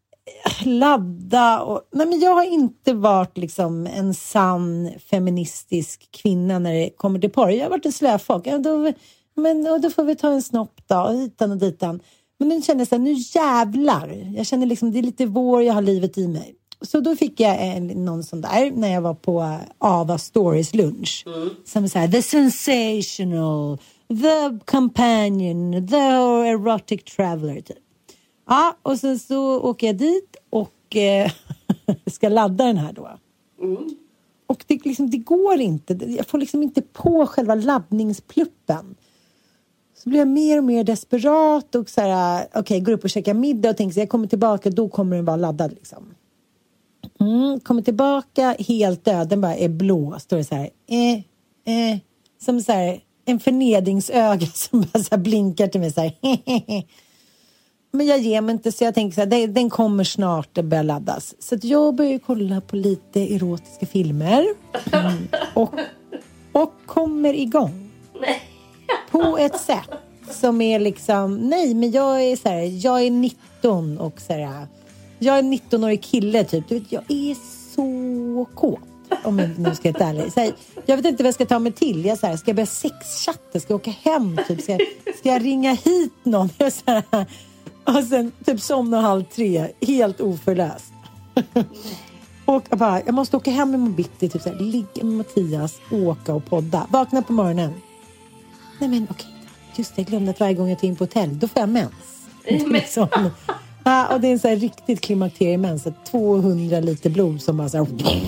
G: ladda. Och, nej men jag har inte varit liksom en sann feministisk kvinna när det kommer till porr. Jag har varit en slöfolk. Ja, då... Men och då får vi ta en snopp då, hitan och ditan. Men nu känner jag så här, nu jävlar. Jag känner liksom, det är lite vår, jag har livet i mig. Så då fick jag en, någon sån där, när jag var på Ava Stories lunch. Mm. Som så här, the sensational, the companion, the erotic traveler typ. Ja, och sen så åker jag dit och eh, ska ladda den här då. Mm. Och det, liksom, det går inte, jag får liksom inte på själva laddningspluppen. Så blir jag mer och mer desperat och så här, okej, okay, går upp och käkar middag och tänker så jag kommer tillbaka, då kommer den vara laddad liksom. Mm, kommer tillbaka helt död, den bara är blå, står det så här, eh, eh, som så här, en förnedringsöga som bara så här blinkar till mig så här, hehehe. Men jag ger mig inte, så jag tänker så här, den kommer snart att börja laddas. Så att jag börjar kolla på lite erotiska filmer. Mm, och, och kommer igång. Nej. På ett sätt som är liksom, nej men jag är så här, jag är nitton och så här, jag är en nittonårig kille typ. Du vet, jag är så kåt. Om jag nu ska vara ärlig. Så här, jag vet inte vad jag ska ta mig till. Jag så här, ska jag börja sexchatta? Ska jag åka hem typ? Ska, ska jag ringa hit någon? Jag så här, och sen typ somna halv tre. Helt oförlöst. Och jag bara, jag måste åka hem med min bitti. Typ så här, ligga med Mattias, åka och podda. Vakna på morgonen. Nej men okej. Just det, jag glömde att varje gång jag tar in på hotell, då får jag mens. Liksom. Ja, och det är en så här riktigt klimakteriemens. tvåhundra liter blod som bara så här.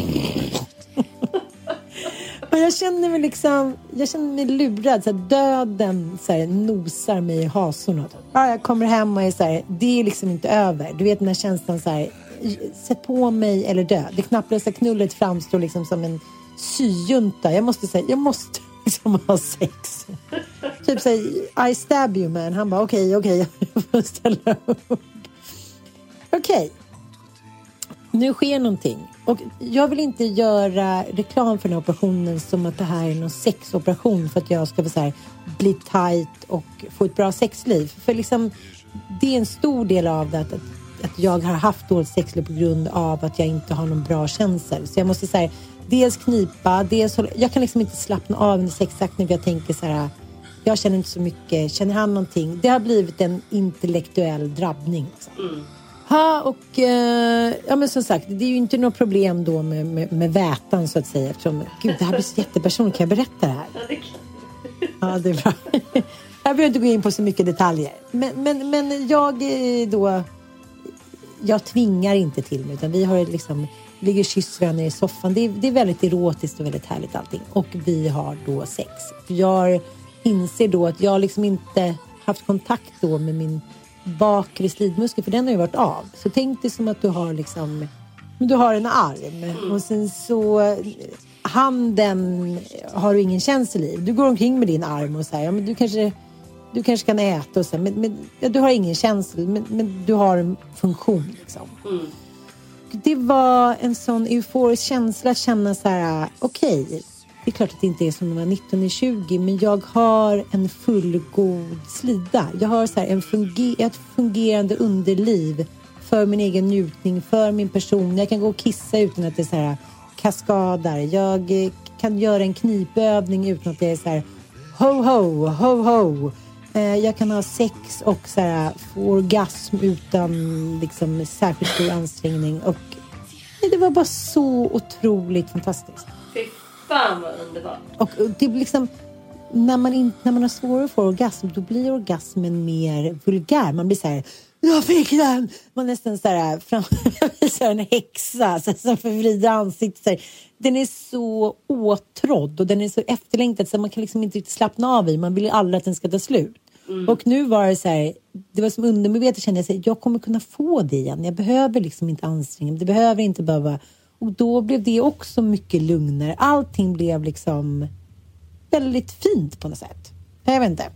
G: Och jag känner mig liksom, jag känner mig lurad. Så här, döden så här, nosar mig i hasorna. Ja, jag kommer hem och är så här, det är liksom inte över. Du vet den här känslan så här, sätt på mig eller dö. Det knapplösa knullet framstår liksom som en syjunta. Jag måste säga, jag måste liksom ha sex. Typ såhär, I stab you man. Han bara, okej, okay, okej, okay, jag får ställa upp. Okej. Okay. Nu sker någonting. Och jag vill inte göra reklam för den här operationen som att det här är någon sexoperation för att jag ska så här, bli tight och få ett bra sexliv. För liksom, det är en stor del av det att, att, att jag har haft dåligt sexliv på grund av att jag inte har någon bra känsel. Så jag måste säga, dels knipa, dels jag kan liksom inte slappna av under sexakten för jag tänker så här, jag känner inte så mycket, känner han någonting? Det har blivit en intellektuell drabbning. Liksom. Mm. Ha, och eh, ja men som sagt, det är ju inte något problem då med, med, med vätan så att säga. Eftersom, gud, det här blir så jättepersonligt, kan jag berätta det här?
F: Ja, det kan.
G: Ja, det är bra. Jag behöver inte gå in på så mycket detaljer. Men, men, men jag då, jag tvingar inte till mig, utan vi har liksom, ligger kyssvänner i soffan. Det är, det är väldigt erotiskt och väldigt härligt allting. Och vi har då sex. För jag inser då att jag liksom inte haft kontakt då med min bakre slidmuskel, för den har ju varit av. Så tänk dig som att du har liksom, du har en arm och sen så handen har du ingen känsel i. Du går omkring med din arm och säger, ja men du kanske du kanske kan äta och så, men, men ja, du har ingen känsel, men, men du har en funktion liksom. Mm. Det var en sån euforisk känsla att känna så här, okej, okay, det är klart att det inte är som när man var nitton tjugo, men jag har en fullgod slida. Jag har så här en funger- ett fungerande underliv för min egen njutning, för min person. Jag kan gå och kissa utan att det är så här kaskadar. Jag kan göra en knipövning utan att det är så här ho ho, ho ho. Jag kan ha sex och så här få orgasm utan liksom särskilt stor ansträngning. Och det var bara så otroligt fantastiskt.
F: Fan vad underbart.
G: Och det blir liksom, när man, in, när man har svårare att få orgasm, då blir orgasmen mer vulgär. Man blir så här, jag fick den! Man är nästan så här, fram, så här en häxa så här, som förvrider ansiktet. Så här. Den är så åtrådd och den är så efterlängtad så man kan liksom inte riktigt slappna av i. Man vill ju aldrig att den ska ta slut. Mm. Och nu var det så här, det var som undermedvetet, kände jag så här, jag kommer kunna få det igen. Jag behöver liksom inte anstränga mig. Det behöver inte behöva. Och då blev det också mycket lugnare. Allting blev liksom väldigt fint på något sätt. Jag vet inte.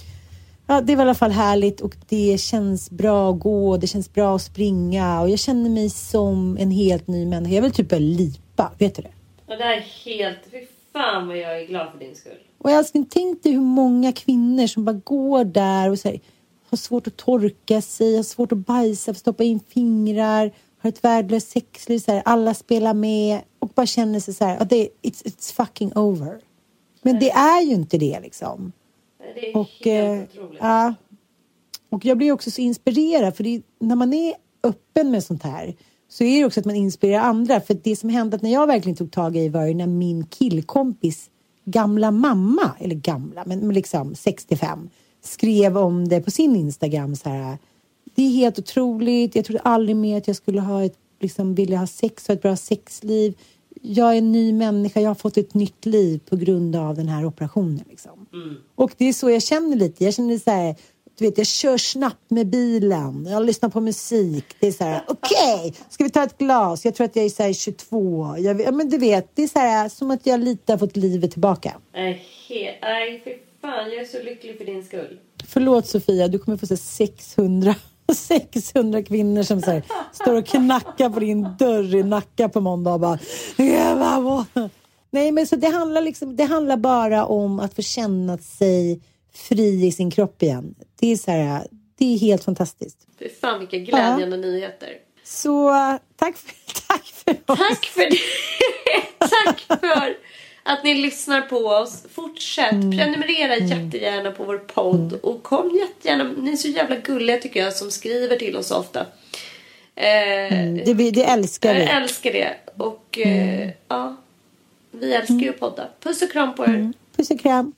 G: Ja, det var i alla fall härligt och det känns bra att gå. Det känns bra att springa. Och jag känner mig som en helt ny människa. Jag vill typ börja lipa, vet du det?
F: Ja, det här är helt... Fy fan vad jag är glad för din skull.
G: Och jag tänkte hur många kvinnor som bara går där och så här, har svårt att torka sig, har svårt att bajsa, stoppa in fingrar, har ett värdelöst sexliv, så här, alla spelar med och bara känner sig så här, det, it's, it's fucking over. Men det är ju inte det liksom.
F: Det är
G: och,
F: helt eh, otroligt.
G: Ja, och jag blir också så inspirerad, för det, när man är öppen med sånt här så är det också att man inspirerar andra. För det som hände när jag verkligen tog tag i var ju när min killkompis gamla mamma, eller gamla, men liksom sextiofem, skrev om det på sin Instagram så här: det är helt otroligt, jag trodde aldrig mer att jag skulle ha ett, liksom, vilja ha sex och ett bra sexliv. Jag är en ny människa, jag har fått ett nytt liv på grund av den här operationen liksom. Mm. Och det är så jag känner lite, jag känner så här, du vet, jag kör snabbt med bilen, jag lyssnar på musik, det är så här, okej, okay, ska vi ta ett glas? Jag tror att jag är så här tjugotvå, jag, ja, men du vet, det är så här som att jag lite har fått livet tillbaka.
F: Nej, he- för fan, jag är så lycklig för din skull.
G: Förlåt Sofia, du kommer få se sexhundra sexhundra kvinnor som så här, står och knackar på din dörr i Nacka på måndag och bara, nej, men så det handlar liksom, det handlar bara om att få känna sig fri i sin kropp igen. Det är så här, det är helt fantastiskt.
F: Fy fan vilka glädjande ja. nyheter.
G: Så tack för, tack för oss.
F: Tack för det. Tack för att ni lyssnar på oss. Fortsätt, mm. prenumerera mm. jättegärna på vår podd. Mm. Och kom jättegärna, ni är så jävla gulliga tycker jag som skriver till oss ofta. Eh,
G: mm. det, det älskar vi.
F: Jag älskar det. Och eh, mm. ja, vi älskar ju att podda. Puss och kram på er. Mm.
G: Puss och kram.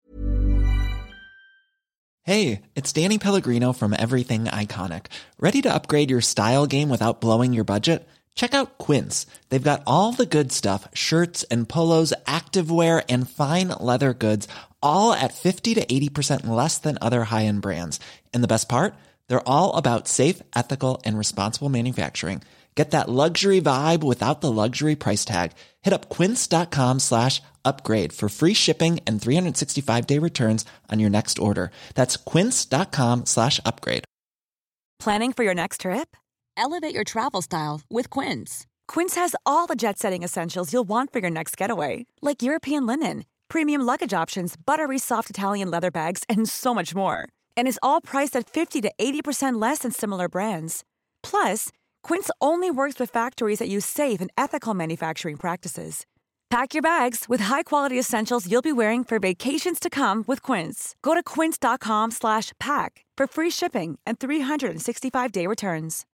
H: Hey, it's Danny Pellegrino from Everything Iconic. Ready to upgrade your style game without blowing your budget? Check out Quince. They've got all the good stuff, shirts and polos, activewear, and fine leather goods, all at fifty to eighty percent less than other high-end brands. And the best part? They're all about safe, ethical, and responsible manufacturing. Get that luxury vibe without the luxury price tag. Hit up quince.com slash upgrade for free shipping and three sixty-five day returns on your next order. That's quince.com slash upgrade.
I: Planning for your next trip? Elevate your travel style with Quince. Quince has all the jet-setting essentials you'll want for your next getaway, like European linen, premium luggage options, buttery soft Italian leather bags, and so much more. And is all priced at fifty to eighty percent less than similar brands. Plus, Quince only works with factories that use safe and ethical manufacturing practices. Pack your bags with high-quality essentials you'll be wearing for vacations to come with Quince. Go to quince.com slash pack for free shipping and three sixty-five day returns.